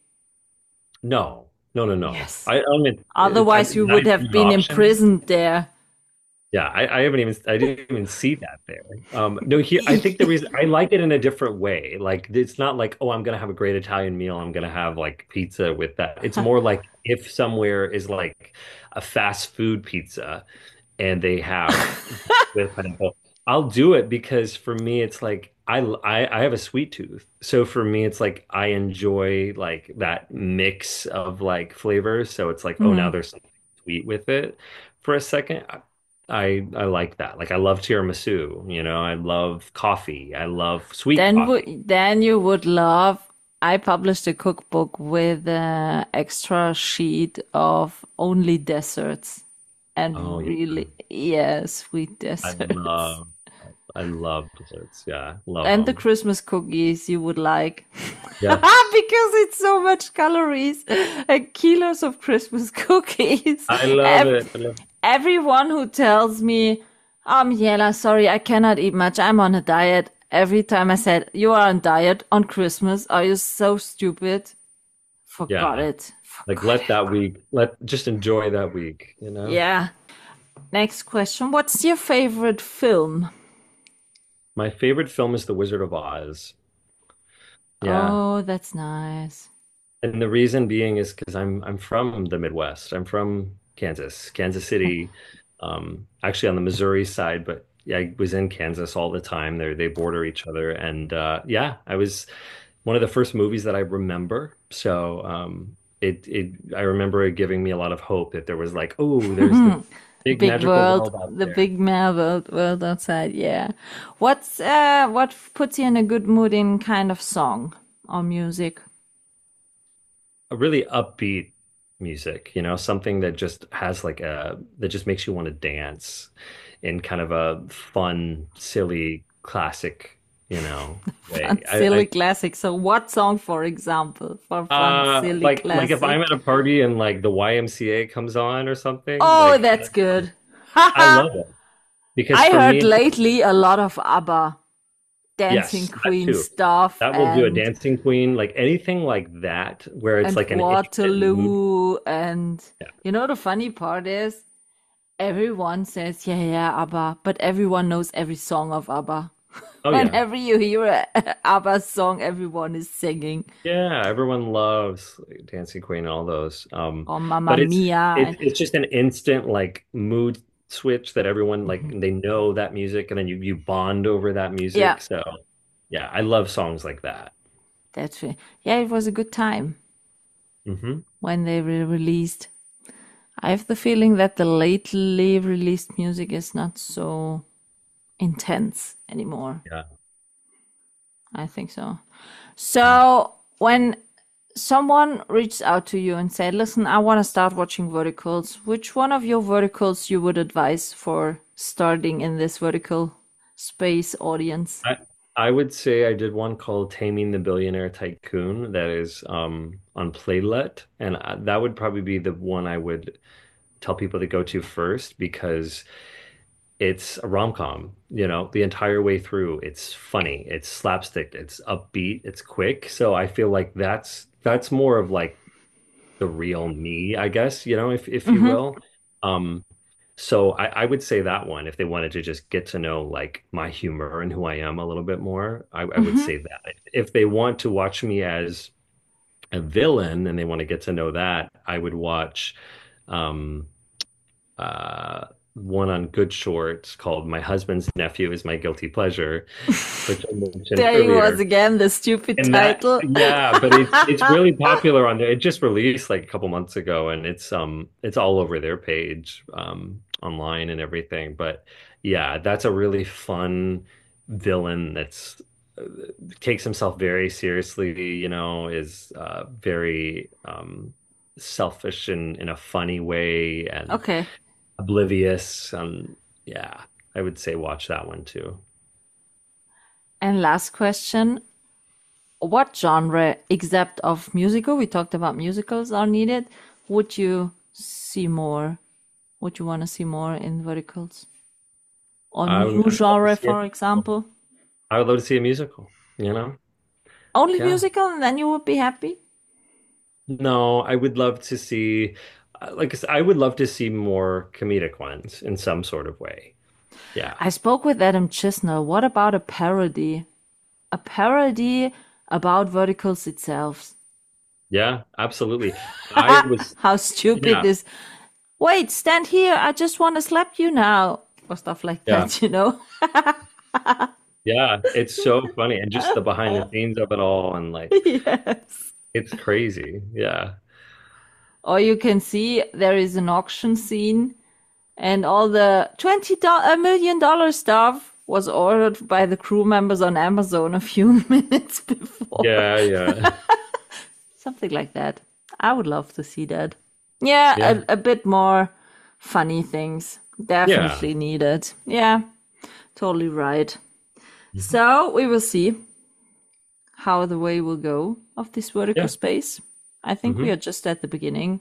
no, no, no, no. Yes. I mean, Otherwise, I'm you not would even have an been option. imprisoned there. Yeah, I didn't even see that there. No, here, I think the reason I like it in a different way. Like, it's not like, oh, I'm gonna have a great Italian meal. I'm gonna have like pizza with that. It's more like if somewhere is like a fast food pizza and they have with pineapple, I'll do it because for me, it's like I have a sweet tooth. So for me, it's like I enjoy like that mix of like flavors. So it's like, oh, now Mhm. there's something sweet with it for a second. I like that. Like I love tiramisu, you know, I love coffee. I love sweet coffee. Then you would love. I published a cookbook with an extra sheet of only desserts Oh and yeah. really, yeah, sweet I desserts. love I love desserts. Yeah, love And the them. Christmas cookies you would like. Yeah. Because it's so much calories. Kilos of Christmas cookies. I love Ev- it. I love Everyone who tells me, Miela, sorry, I cannot eat much. I'm on a diet. Every time I said, you are on diet on Christmas. Are you so stupid? Forgot yeah. it. Like Forgot let it. that week, let just enjoy that week, you know? Yeah. Next question. What's your favorite film? My favorite film is The Wizard of Oz. Yeah. Oh, that's nice. And the reason being is because I'm from the Midwest. I'm from Kansas, Kansas City, actually on the Missouri side, but yeah, I was in Kansas all the time. They border each other, and yeah, I was one of the first movies that I remember. So it I remember it giving me a lot of hope that there was like, oh, there's this big Big magical world, world out the there. big world outside. Yeah. What puts you in a good mood in kind of song or music? A really upbeat music, you know, something that just has like a that just makes you want to dance in kind of a fun, silly, classic, you know, way. Fun, silly classic. So, what song, for example, for fun, silly Like if I'm classic? at a party and like the YMCA comes on or something, Oh, like that's good. I Haha. love it because I for heard me, lately a lot of ABBA, Dancing yes, that Queen too. stuff, That will do a Dancing Queen, like anything like that, where it's and like an intimate mood. Waterloo, and Yeah. you know the funny part is Everyone says, yeah, ABBA, but everyone knows every song of ABBA. Oh yeah. Whenever you hear a ABBA song, everyone is singing. Yeah, everyone loves like, Dancing Queen and all those. Or Mamma But it's Mia. it's just an instant like mood switch that everyone like Mhm. they know that music and then you bond over that Yeah, music. So yeah, I love songs like that. that's it. Yeah, it was a good time Hmm. when they were released. I have the feeling that the lately released music is not so intense anymore. Yeah. I think so. So when someone reached out to you and said, listen, I want to start watching verticals, which one of your verticals you would advise for starting in this vertical space audience? I I would say I did one called Taming the Billionaire Tycoon that is on Playlet, and that would probably be the one I would tell people to go to first because it's a rom-com, the entire way through. It's funny, it's slapstick, it's upbeat, it's quick. So I feel like that's more of like the real me, I guess, if you Mm-hmm. will. Um, so I would say that one if they wanted to just get to know like my humor and who I am a little bit more, I would Mm-hmm. say that. If they want to watch me as a villain and they want to get to know that, I would watch um uh one on Good Shorts called My Husband's Nephew is My Guilty Pleasure, which I mentioned There he was earlier. again, the stupid And that, title. yeah, but it's really popular on there. It just released like a couple months ago, and it's all over their page online and everything. But yeah, that's a really fun villain that's takes himself very seriously, is very selfish in a funny way and Okay. oblivious. Yeah, I would say watch that one too. And last question, what genre, except of musical, we talked about musicals are needed, would you see more? Would you want to see more in verticals? Or I would, new I'd love to genre, see for it. example? I would love to see a musical, you know? Only Yeah. musical and then you would be happy? No, I would love to see, like I said, I would love to see more comedic ones in some sort of way. Yeah. I spoke with Adam Chisnell. What about a parody? A parody about verticals itself. Yeah, absolutely. I was, How stupid yeah, is, wait, stand here, I just want to slap you now. Or stuff like yeah, that, you know? yeah. It's so funny. And just the behind the scenes of it all. And like, Yes. it's crazy. Yeah. Or you can see there is an auction scene and all the $20 million stuff was ordered by the crew members on Amazon a few minutes before. Yeah. Yeah. Something like that. I would love to see that. Yeah, Yeah. a bit more funny things. Yeah. Definitely needed. Yeah, totally right. Mhm. So we will see how the way will go of this vertical Yeah. space. I think we Hmm. are just at the beginning.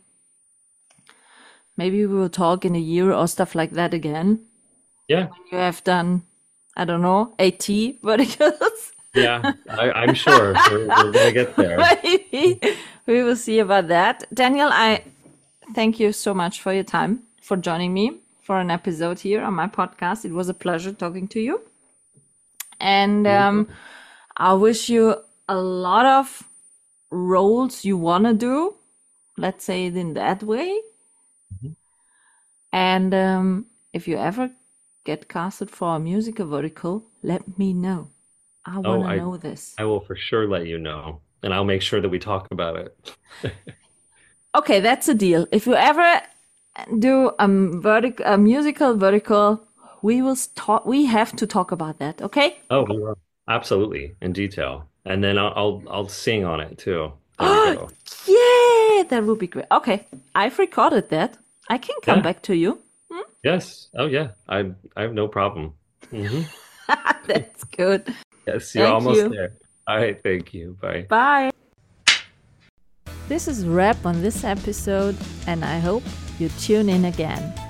Maybe we will talk in a year or stuff like that again. Yeah. You have done, I don't know, 80 verticals. Yeah. I'm sure we're gonna get there. Maybe we will see about that. Daniel, I thank you so much for your time, for joining me for an episode here on my podcast. It was a pleasure talking to you. And I wish you a lot of roles you want to do. Let's say it in that way. Mhm. And if you ever get casted for a musical vertical, let me know. I Oh, want to know this. I will for sure let you know, and I'll make sure that we talk about it. Okay, that's a deal. If you ever do a musical vertical, we will talk. We have to talk about that. Okay? Oh, we will. Absolutely, in detail. And then I'll sing on it too. There we go. Yeah, that would be great. Okay, I've recorded that. I can come Yeah. back to you. Yes. Oh yeah. I have no problem. Hmm. That's good. Yes, you're Thank almost you. there. All right, thank you. Bye. Bye. This is a wrap on this episode, and I hope you tune in again.